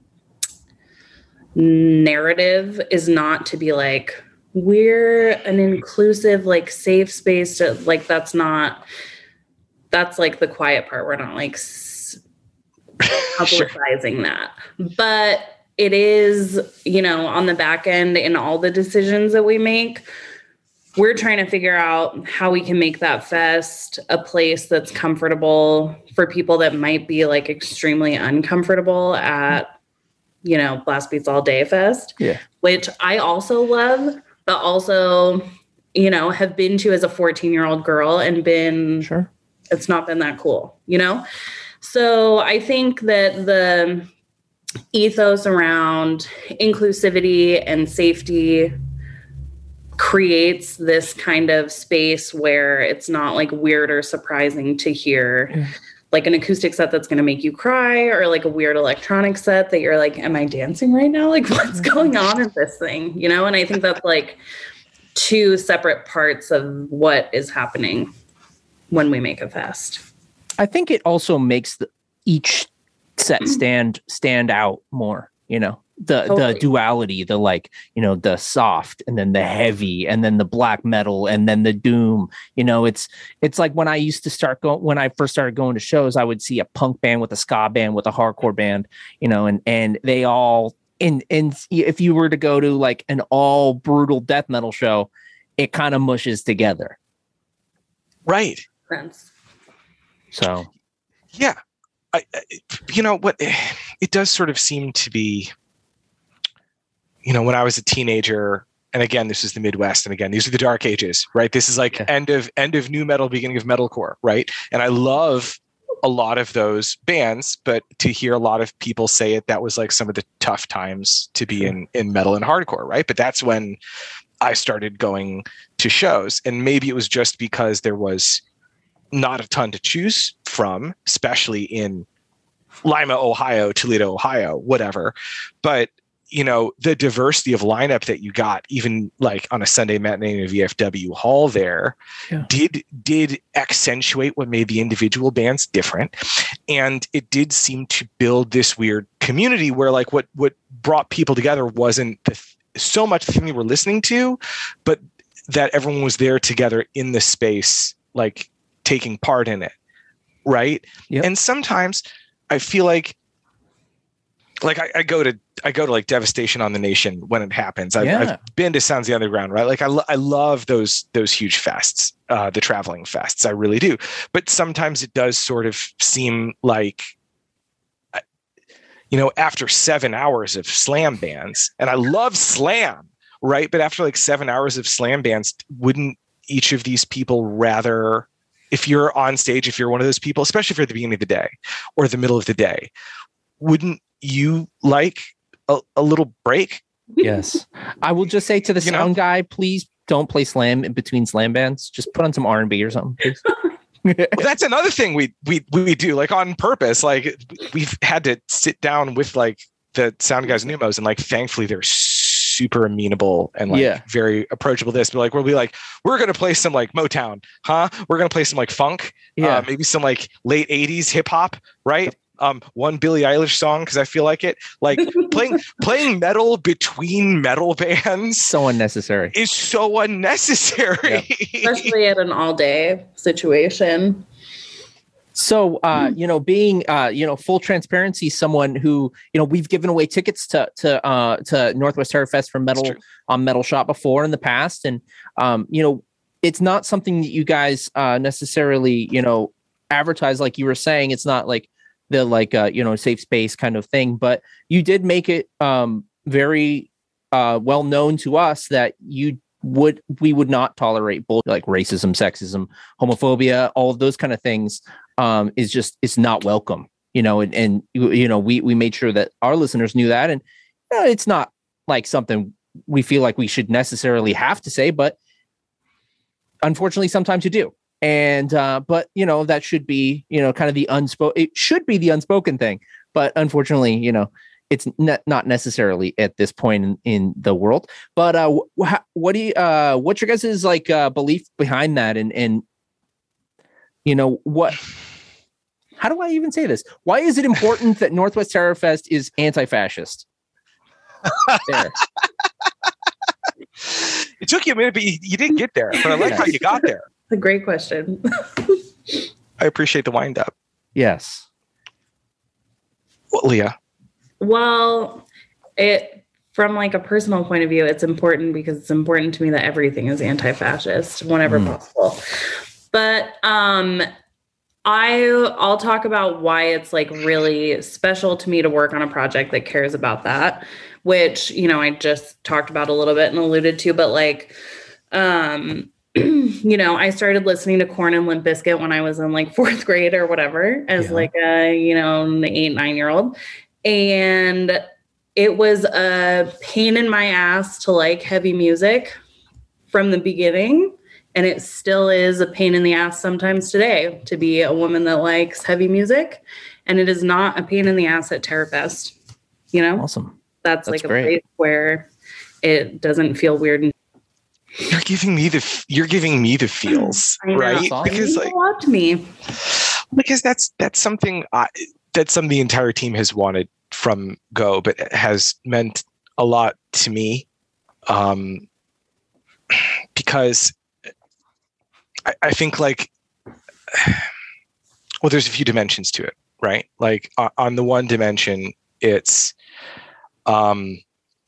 narrative is not to be like, we're an inclusive, like safe space to like, that's not, that's like the quiet part. We're not like s- publicizing sure. that, but it is, you know, on the back end in all the decisions that we make, we're trying to figure out how we can make that fest a place that's comfortable for people that might be like extremely uncomfortable at, you know, Blast Beats All Day Fest, yeah. which I also love, but also, you know, have been to as a fourteen year old girl and been, sure, it's not been that cool, you know? So I think that the ethos around inclusivity and safety creates this kind of space where it's not like weird or surprising to hear yeah. like an acoustic set that's going to make you cry or like a weird electronic set that you're like, am I dancing right now? Like what's going on in this thing? You know? And I think that's like two separate parts of what is happening when we make a fest. I think it also makes the, each set stand, stand out more, you know? The totally. the duality, the like, you know, the soft and then the heavy and then the black metal and then the doom, you know, it's it's like when I used to start going, when I first started going to shows, I would see a punk band with a ska band with a hardcore band, you know, and and they all in in if you were to go to like an all brutal death metal show, it kind of mushes together. Right. Friends. So yeah. I, you know what, it does sort of seem to be, you know, when I was a teenager, and again, this is the Midwest, and again, these are the dark ages, right? This is like yeah. end of end of new metal, beginning of metalcore, right? And I love a lot of those bands, but to hear a lot of people say it, that was like some of the tough times to be in in metal and hardcore, right? But that's when I started going to shows, and maybe it was just because there was not a ton to choose from, especially in Lima, Ohio, Toledo, Ohio, whatever. But, you know, the diversity of lineup that you got, even like on a Sunday matinee in a V F W hall there, yeah. did did accentuate what made the individual bands different. And it did seem to build this weird community where like what what brought people together wasn't the, so much the thing they were listening to, but that everyone was there together in the space, like taking part in it, right? Yep. And sometimes I feel like, like I, I go to I go to like Devastation on the Nation when it happens. I've, yeah. I've been to Sounds of the Underground, right? Like I, lo- I love those those huge fests, uh, the traveling fests. I really do. But sometimes it does sort of seem like, you know, after seven hours of slam bands, and I love slam, right? But after like seven hours of slam bands, wouldn't each of these people rather, if you're on stage, if you're one of those people, especially for the beginning of the day or the middle of the day, wouldn't you like a, a little break? Yes. I will just say to the you sound know? guy, please don't play slam in between slam bands. Just put on some R and B or something, please. Well, that's another thing we we we do, like on purpose. Like we've had to sit down with like the sound guys and Numos, and like thankfully they're super amenable and like yeah. very approachable. This, but like we'll be like, we're gonna play some like Motown, huh? We're gonna play some like funk, yeah, uh, maybe some like late eighties hip hop, right? Um, one Billie Eilish song because I feel like it. Like playing playing metal between metal bands, so unnecessary. Is so unnecessary, yeah. Especially at an all day situation. So, uh, you know, being, uh, you know, full transparency, someone who, you know, we've given away tickets to to uh, to Northwest Terror Fest for metal on Metal Shop before in the past, and um, you know, it's not something that you guys uh, necessarily, you know, advertise like you were saying. It's not like the like uh, you know, safe space kind of thing, but you did make it um, very uh, well known to us that you would we would not tolerate bull like racism, sexism, homophobia, all of those kind of things. Um, is just it's not welcome, you know, and, and you know we we made sure that our listeners knew that, and you know, it's not like something we feel like we should necessarily have to say, but unfortunately, sometimes you do. And, uh, but, you know, that should be, you know, kind of the unspoken, it should be the unspoken thing. But unfortunately, you know, it's ne- not necessarily at this point in, in the world. But uh, wh- what do you, uh, what's your guys' like uh, belief behind that? And, and, you know, what, how do I even say this? Why is it important that Northwest Terror Fest is anti-fascist? There. It took you a minute, but you, you didn't get there. But I like yes. how you got there. A great question. I appreciate the wind up. Yes. Well, Leah. Well, it from like a personal point of view, it's important because it's important to me that everything is anti-fascist whenever mm. possible. But um, I I'll talk about why it's like really special to me to work on a project that cares about that, which, you know, I just talked about a little bit and alluded to, but like, um, you know, I started listening to Korn and Limp Bizkit when I was in like fourth grade or whatever, as yeah. like a, you know, an eight, nine year old. And it was a pain in my ass to like heavy music from the beginning. And it still is a pain in the ass sometimes today to be a woman that likes heavy music. And it is not a pain in the ass at Terrorfest. You know? Awesome. That's, That's like great. a place where it doesn't feel weird. You're giving me the you're giving me the feels, right? Awesome. Because like, a lot to me. Because that's that's something I, that's something the entire team has wanted from Go, but it has meant a lot to me, um, because I, I think like, well, there's a few dimensions to it, right? Like uh, on the one dimension, it's um.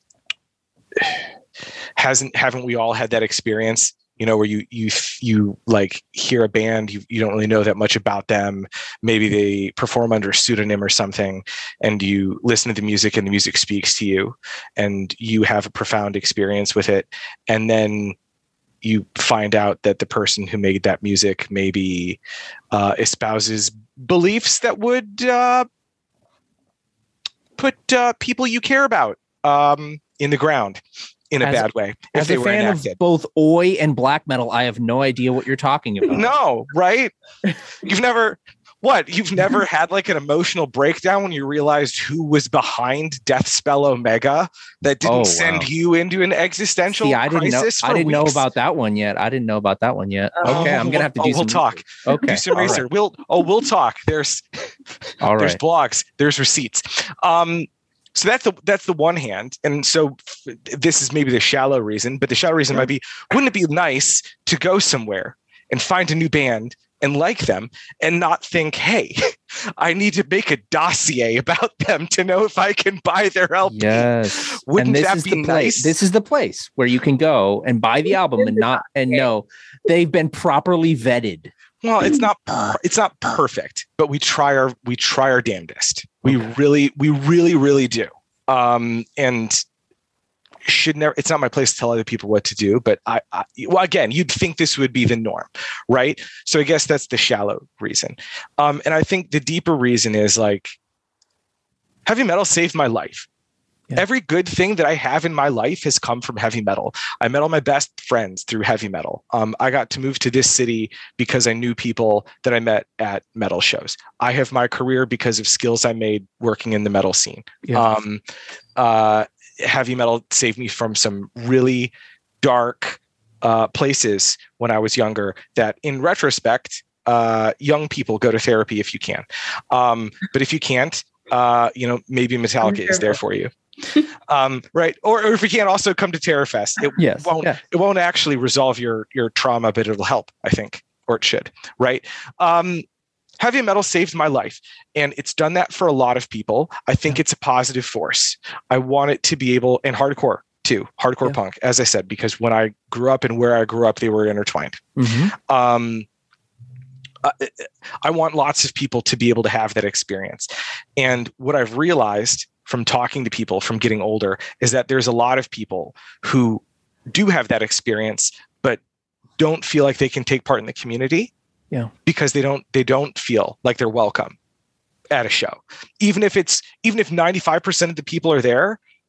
Hasn't haven't we all had that experience, you know, where you you you like hear a band, you, you don't really know that much about them, maybe they perform under a pseudonym or something, and you listen to the music and the music speaks to you and you have a profound experience with it, and then you find out that the person who made that music maybe uh, espouses beliefs that would uh, put uh, people you care about um, in the ground. In a as, bad way. If as they a were fan enacted. of both oi and black metal, I have no idea what you're talking about. No, right? You've never, what? You've never had like an emotional breakdown when you realized who was behind Deathspell Omega that didn't oh, send wow. you into an existential See, I didn't crisis know, for I didn't weeks? know about that one yet. I didn't know about that one yet. Oh, okay, I'm gonna have to do oh, some. We'll talk. Okay, do some research. Right. We'll oh, we'll talk. There's, all right. There's blogs. There's receipts. Um. So that's the that's the one hand, and so f- this is maybe the shallow reason, but the shallow reason yeah. might be: wouldn't it be nice to go somewhere and find a new band and like them, and not think, "Hey, I need to make a dossier about them to know if I can buy their L P." Yes, wouldn't and this that is be the nice? Place. This is the place where you can go and buy the album and not and know they've been properly vetted. Well, it's not it's not perfect, but we try our we try our damnedest. We okay. really we really really do. Um, and should never. It's not my place to tell other people what to do. But I, I well, again, you'd think this would be the norm, right? So I guess that's the shallow reason. Um, and I think the deeper reason is like heavy metal saved my life. Yeah. Every good thing that I have in my life has come from heavy metal. I met all my best friends through heavy metal. Um, I got to move to this city because I knew people that I met at metal shows. I have my career because of skills I made working in the metal scene. Yeah. Um, uh, heavy metal saved me from some really dark uh, places when I was younger that in retrospect, uh, young people go to therapy if you can. Um, but if you can't, uh, you know, maybe Metallica is there for you. um, right. Or, or if you can't, also come to Terrorfest. It yes, won't yeah. it won't actually resolve your your trauma, but it'll help, I think, or it should. Right. Um, heavy metal saved my life, and it's done that for a lot of people. I think yeah. it's a positive force. I want it to be able, and hardcore too, hardcore yeah. punk, as I said, because when I grew up and where I grew up, they were intertwined. Mm-hmm. Um, uh, I want lots of people to be able to have that experience. And what I've realized from talking to people, from getting older, is that there's a lot of people who do have that experience, but don't feel like they can take part in the community. Yeah. Because they don't, they don't feel like they're welcome at a show. Even if it's, even if ninety-five percent of the people are there,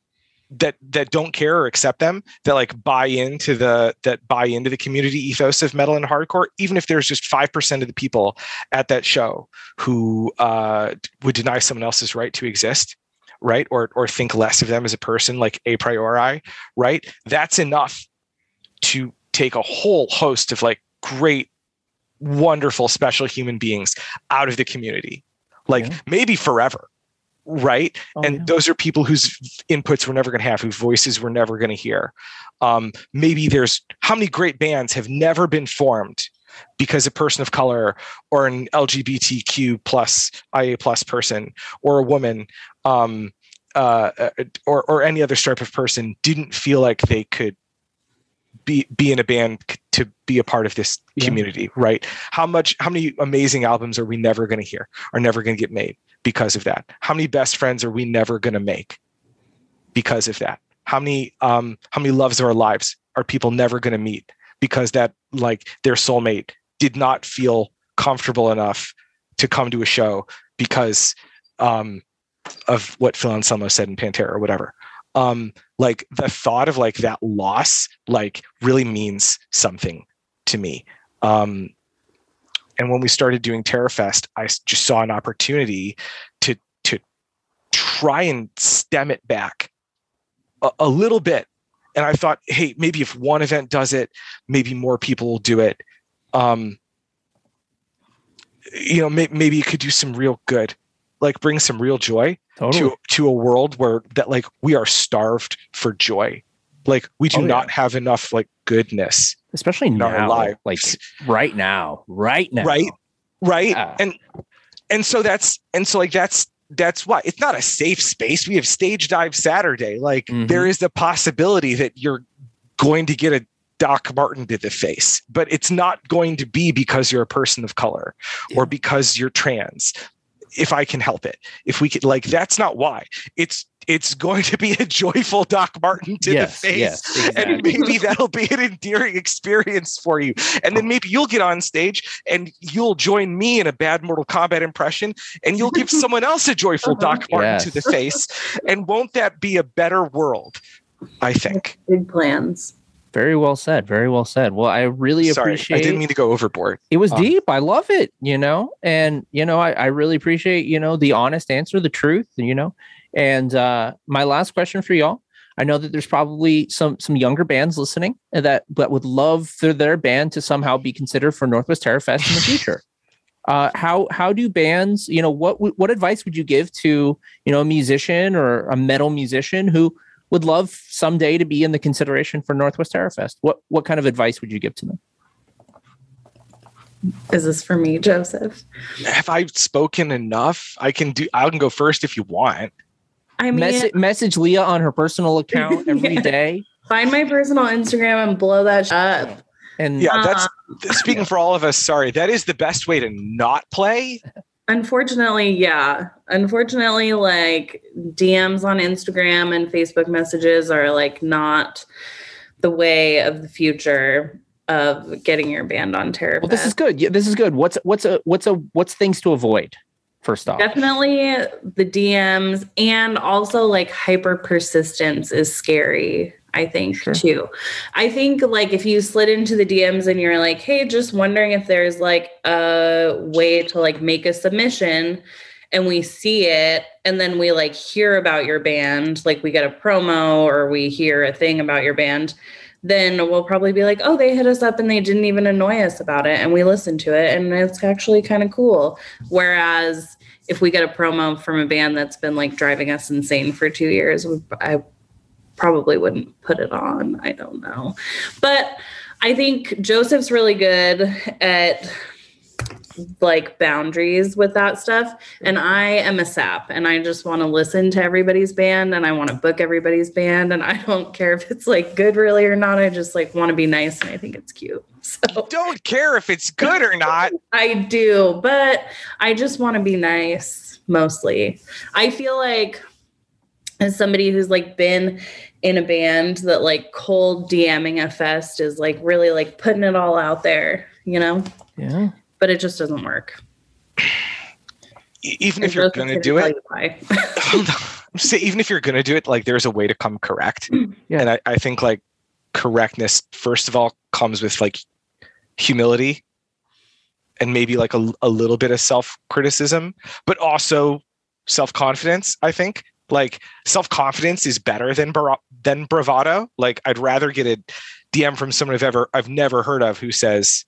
that that don't care or accept them, that like buy into the that buy into the community ethos of metal and hardcore, even if there's just five percent of the people at that show who uh, would deny someone else's right to exist, right, or or think less of them as a person, like a priori, right? That's enough to take a whole host of like great, wonderful, special human beings out of the community, like yeah. maybe forever. Right. Oh, and yeah. those are people whose inputs we're never going to have, whose voices we're never going to hear. Um, maybe there's how many great bands have never been formed because a person of color or an L G B T Q plus I A plus person or a woman um, uh, or, or any other stripe of person didn't feel like they could be, be in a band to be a part of this yeah. community. Right. How much, how many amazing albums are we never going to hear, are never going to get made? Because of that? How many best friends are we never going to make because of that? How many um how many loves of our lives are people never going to meet because that like their soulmate did not feel comfortable enough to come to a show because um of what Phil Anselmo said in Pantera or whatever. Um like the thought of like that loss like really means something to me. Um And when we started doing TerrorFest, I just saw an opportunity to to try and stem it back a, a little bit. And I thought, hey, maybe if one event does it, maybe more people will do it. Um, you know, may, maybe it could do some real good, like bring some real joy totally. to to a world where that like we are starved for joy. Like we do oh, not yeah. have enough like goodness. Especially now, our lives. Like right now, right now, right, right, yeah. and and so that's and so like that's that's why it's not a safe space. We have Stage Dive Saturday. Like mm-hmm. there is the possibility that you're going to get a Doc Martin to the face, but it's not going to be because you're a person of color yeah. or because you're trans. If I can help it, if we could, like that's not why. It's it's going to be a joyful Doc Martin to yes, the face. Yes, exactly. And maybe that'll be an endearing experience for you. And then maybe you'll get on stage and you'll join me in a bad Mortal Kombat impression and you'll give someone else a joyful Doc Martin yes. to the face. And won't that be a better world? I think. Big plans. Very well said. Very well said. Well, I really Sorry, appreciate. I didn't mean to go overboard. It was um, deep. I love it. You know, and you know, I, I really appreciate you know the honest answer, the truth. You know, and uh, my last question for y'all. I know that there's probably some some younger bands listening that that would love for their band to somehow be considered for Northwest TerrorFest in the future. Uh, how how do bands? You know, what what advice would you give to you know a musician or a metal musician who would love someday to be in the consideration for Northwest TerrorFest? What what kind of advice would you give to them? Is this for me, Joseph? Have I spoken enough? I can do. I can go first if you want. I mean, message, message Leah on her personal account every yeah. day. Find my personal Instagram and blow that up. And yeah, that's uh, speaking for all of us. Sorry, that is the best way to not play. Unfortunately, yeah. Unfortunately, like D Ms on Instagram and Facebook messages are like not the way of the future of getting your band on TerrorFest. Well, this is good. Yeah, this is good. What's what's a what's a what's things to avoid? First off, definitely the D Ms, and also like hyper persistence is scary. I think sure. too. I think like if you slid into the D Ms and you're like, hey, just wondering if there's like a way to like make a submission, and we see it and then we like hear about your band, like we get a promo or we hear a thing about your band, then we'll probably be like, oh, they hit us up and they didn't even annoy us about it. And we listened to it and it's actually kind of cool. Whereas if we get a promo from a band that's been like driving us insane for two years, I probably wouldn't put it on. I don't know. But I think Joseph's really good at like boundaries with that stuff. And I am a sap and I just want to listen to everybody's band and I want to book everybody's band. And I don't care if it's like good really or not. I just like want to be nice and I think it's cute. So you don't care if it's good or not. I do, but I just want to be nice mostly. I feel like as somebody who's like been in a band that like cold DMing a fest is like really like putting it all out there, you know? Yeah. But it just doesn't work. Even if you're going to do it. say, even if you're going to do it, like there's a way to come correct. Yeah. And I, I think like correctness, first of all, comes with like humility and maybe like a, a little bit of self-criticism, but also self-confidence. I think like self-confidence is better than, bra- than bravado. Like I'd rather get a D M from someone I've ever, I've never heard of who says,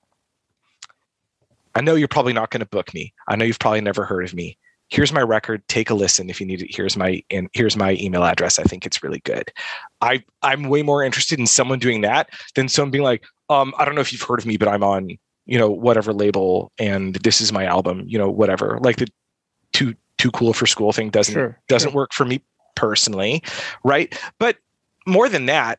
I know you're probably not going to book me. I know you've probably never heard of me. Here's my record. Take a listen if you need it. Here's my and here's my email address. I think it's really good. I I'm way more interested in someone doing that than someone being like, um, I don't know if you've heard of me, but I'm on, you know, whatever label and this is my album, you know, whatever. Like the too too cool for school thing doesn't sure, doesn't sure. work for me personally, right? But more than that,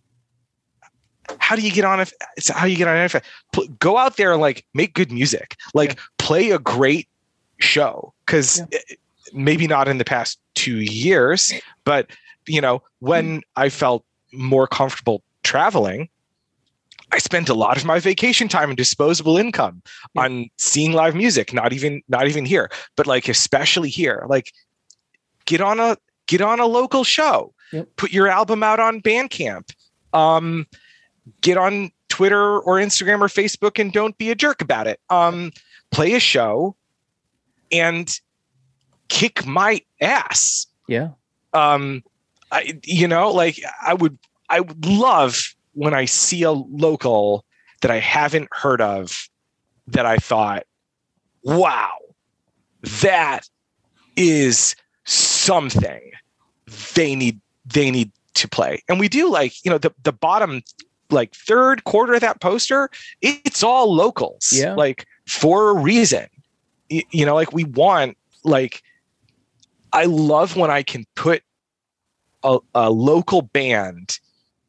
how do you get on? If it's how you get on? If go out there and like make good music, like yeah. play a great show. Because yeah. maybe not in the past two years, but you know, when I felt more comfortable traveling, I spent a lot of my vacation time and disposable income yeah. on seeing live music. Not even not even here, but like especially here. Like get on a get on a local show. Yep. Put your album out on Bandcamp. Um, get on Twitter or Instagram or Facebook and don't be a jerk about it. Um, play a show and kick my ass. Yeah. Um, I, you know, like I would, I would love when I see a local that I haven't heard of that I thought, wow, that is something they need, they need to play. And we do like, you know, the, the bottom, like third quarter of that poster, it's all locals. Yeah. Like for a reason, you, you know, like we want, like, I love when I can put a, a local band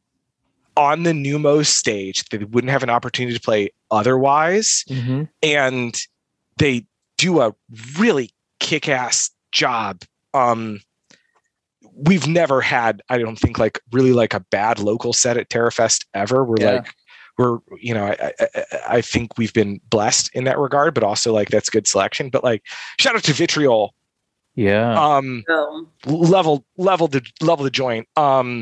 on the Numos stage that they wouldn't have an opportunity to play otherwise. Mm-hmm. And they do a really kick-ass job. Um, we've never had, I don't think like really like a bad local set at TerraFest ever. We're yeah. like, we're, you know, I, I, I think we've been blessed in that regard, but also like that's good selection. But like, shout out to Vitriol. Yeah. Um, oh. level, level the level the joint. Um,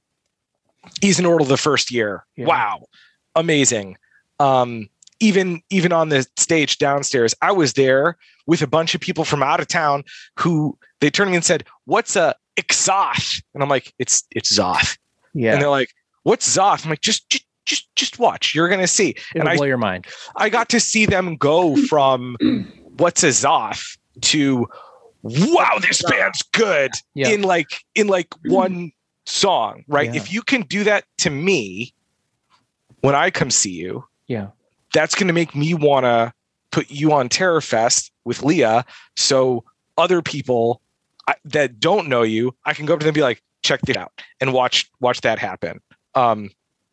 Ease in Order the first year. Yeah. Wow, amazing. Um, even even on the stage downstairs, I was there with a bunch of people from out of town who they turned to me and said, "What's a Ixoth?" And I'm like, "It's it's Zoth." Yeah. And they're like, "What's Zoth?" I'm like, "Just just just just watch. You're gonna see." It'll and blow I, your mind. I got to see them go from "What's a Zoth" to wow, this band's good yeah. in like in like one song, right? Yeah. If you can do that to me when I come see you, yeah, that's going to make me want to put you on TerraFest with Leah, so other people I, that don't know you, I can go up to them and be like, check it out and watch watch that happen. Um,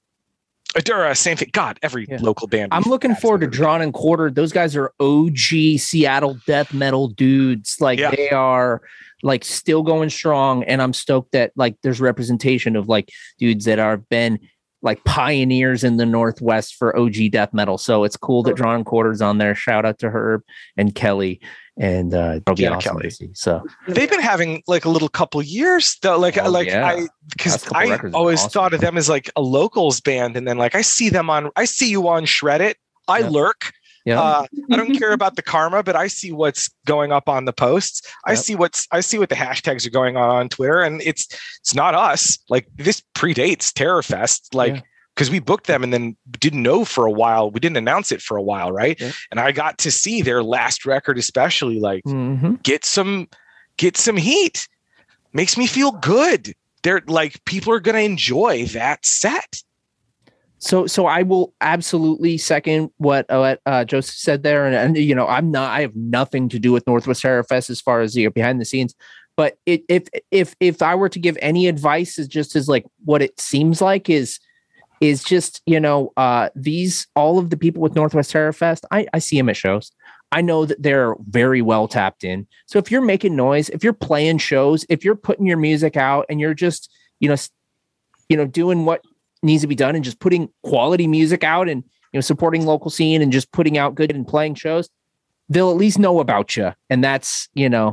Adura, same thing. God, every yeah. local band. I'm looking forward to Drawn and Quartered. Those guys are O G Seattle death metal dudes. Like yeah. they are like still going strong. And I'm stoked that like there's representation of like dudes that are been like pioneers in the Northwest for O G death metal. So it's cool that Drawn and Quartered's on there. Shout out to Herb and Kelly. And uh, it'll be yeah, awesome Kelly. To see. So they've been having like a little couple years though. Like, oh, like yeah. I, because I always awesome. thought of them as like a locals band, and then like I see them on, I see you on Shred It. I yep. lurk. Yeah. Uh, I don't care about the karma, but I see what's going up on the posts. I yep. see what's, I see what the hashtags are going on on Twitter, and it's, it's not us. Like this predates TerraFest. Like. Yeah. Because we booked them and then didn't know for a while. We didn't announce it for a while, right? Yeah. And I got to see their last record, especially like mm-hmm. get some, get some heat. Makes me feel good. They're like people are going to enjoy that set. So, so I will absolutely second what uh, uh, Joseph said there, and, and you know, I'm not. I have nothing to do with Northwest TerraFest as far as you know, behind the scenes. But it, if if if I were to give any advice, is just as like what it seems like is. is just, you know, uh, these, all of the people with Northwest TerraFest, I, I see them at shows. I know that they're very well tapped in. So if you're making noise, if you're playing shows, if you're putting your music out and you're just, you know, you know, doing what needs to be done and just putting quality music out and, you know, supporting local scene and just putting out good and playing shows, they'll at least know about you. And that's, you know,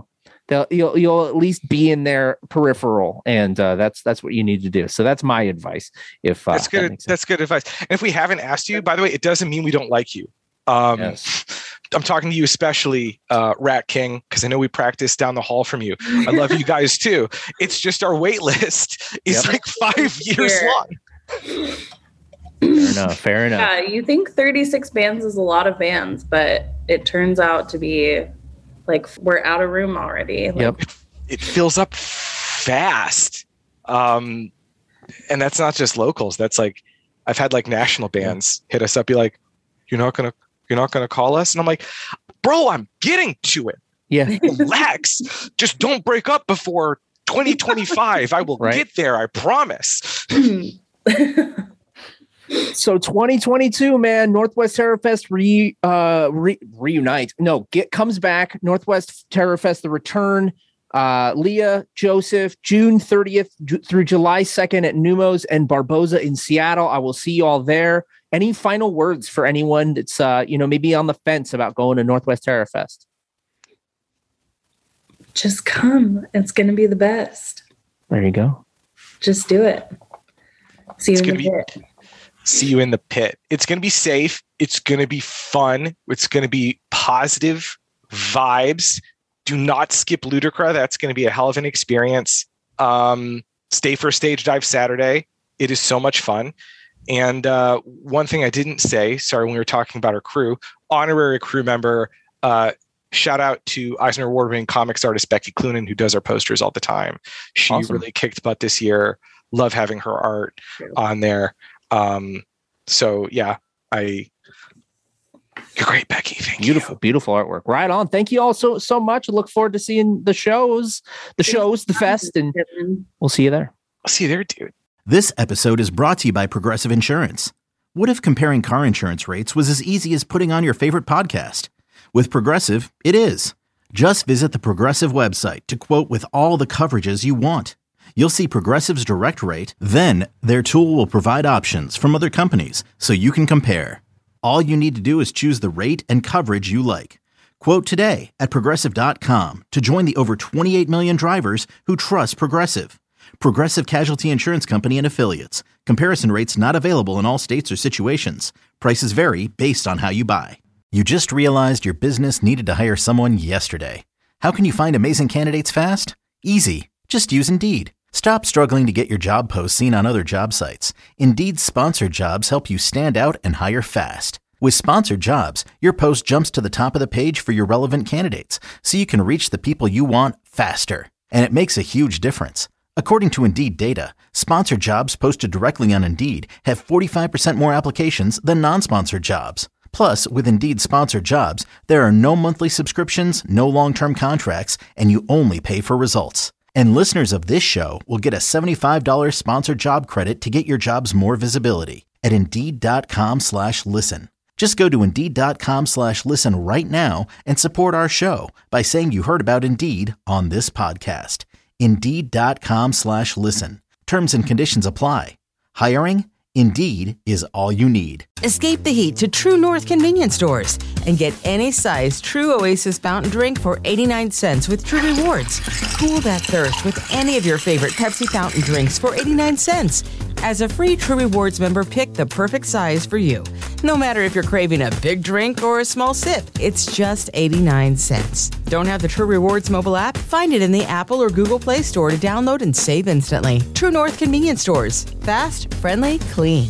they'll you'll you'll at least be in their peripheral, and uh, that's that's what you need to do. So that's my advice. If uh, that's good, that that's good advice. And if we haven't asked you, by the way, it doesn't mean we don't like you. Um, yes. I'm talking to you especially, uh, Rat King, because I know we practice down the hall from you. I love you guys too. It's just our wait list is yep. like five years Here. long. Fair enough. Fair enough. Yeah, you think thirty-six bands is a lot of bands, but it turns out to be like we're out of room already. Like, yep. It, it fills up fast. Um, and that's not just locals. That's like, I've had like national bands hit us up, be like, you're not going to, you're not going to call us? And I'm like, bro, I'm getting to it. Yeah. Relax. Just don't break up before twenty twenty-five. I will right. get there. I promise. So twenty twenty-two, man, Northwest Terrorfest re, uh, re, reunite. No, get comes back. Northwest Terrorfest, the return. Uh, Leah, Joseph, June thirtieth j- through July second at Numos and Barboza in Seattle. I will see you all there. Any final words for anyone that's uh, you know, maybe on the fence about going to Northwest Terrorfest? Just come. It's going to be the best. There you go. Just do it. See you it's in the pit. Be- See you in the pit. It's going to be safe. It's going to be fun. It's going to be positive vibes. Do not skip Ludicra. That's going to be a hell of an experience. Um, stay for Stage Dive Saturday. It is so much fun. And uh, one thing I didn't say, sorry, when we were talking about our crew, honorary crew member, uh, shout out to Eisner Award-winning comics artist Becky Clunan, who does our posters all the time. She awesome. really kicked butt this year. Love having her art on there. Um, so yeah, I, you're great, Becky. Thank beautiful, you. Beautiful artwork. Right on. Thank you all so, so much. I look forward to seeing the shows, the shows, the fest, and we'll see you there. I'll see you there, dude. This episode is brought to you by Progressive Insurance. What if comparing car insurance rates was as easy as putting on your favorite podcast? With Progressive, it is. Just visit the Progressive website to quote with all the coverages you want. You'll see Progressive's direct rate, then their tool will provide options from other companies so you can compare. All you need to do is choose the rate and coverage you like. Quote today at Progressive dot com to join the over twenty-eight million drivers who trust Progressive. Progressive Casualty Insurance Company and Affiliates. Comparison rates not available in all states or situations. Prices vary based on how you buy. You just realized your business needed to hire someone yesterday. How can you find amazing candidates fast? Easy. Just use Indeed. Stop struggling to get your job posts seen on other job sites. Indeed's sponsored jobs help you stand out and hire fast. With sponsored jobs, your post jumps to the top of the page for your relevant candidates, so you can reach the people you want faster. And it makes a huge difference. According to Indeed data, sponsored jobs posted directly on Indeed have forty-five percent more applications than non-sponsored jobs. Plus, with Indeed sponsored jobs, there are no monthly subscriptions, no long-term contracts, and you only pay for results. And listeners of this show will get a seventy-five dollars sponsored job credit to get your jobs more visibility at Indeed.com slash listen. Just go to Indeed.com slash listen right now and support our show by saying you heard about Indeed on this podcast. Indeed.com slash listen. Terms and conditions apply. Hiring? Indeed is all you need. Escape the heat to True North convenience stores and get any size True Oasis fountain drink for eighty-nine cents with True Rewards. Cool that thirst with any of your favorite Pepsi fountain drinks for eighty-nine cents. As a free True Rewards member, pick the perfect size for you. No matter if you're craving a big drink or a small sip, it's just eighty-nine cents. Don't have the True Rewards mobile app? Find it in the Apple or Google Play Store to download and save instantly. True North convenience stores. Fast, friendly, clean.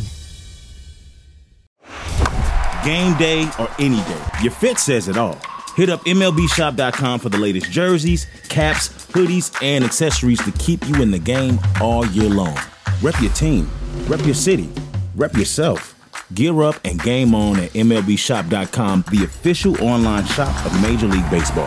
Game day or any day, your fit says it all. Hit up M L B shop dot com for the latest jerseys, caps, hoodies, and accessories to keep you in the game all year long. Rep your team, rep your city, rep yourself. Gear up and game on at M L B shop dot com, the official online shop of Major League Baseball.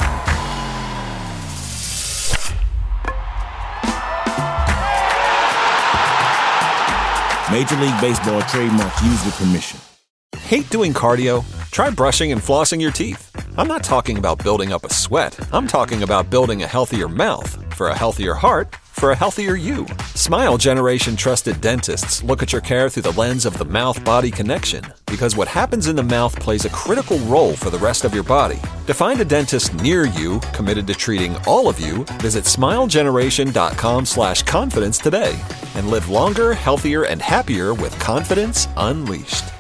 Major League Baseball trademark used with permission. Hate doing cardio? Try brushing and flossing your teeth. I'm not talking about building up a sweat. I'm talking about building a healthier mouth. For a healthier heart, for a healthier you. Smile Generation trusted dentists look at your care through the lens of the mouth-body connection, because what happens in the mouth plays a critical role for the rest of your body. To find a dentist near you committed to treating all of you, visit smilegeneration.com slash confidence today and live longer, healthier, and happier with confidence unleashed.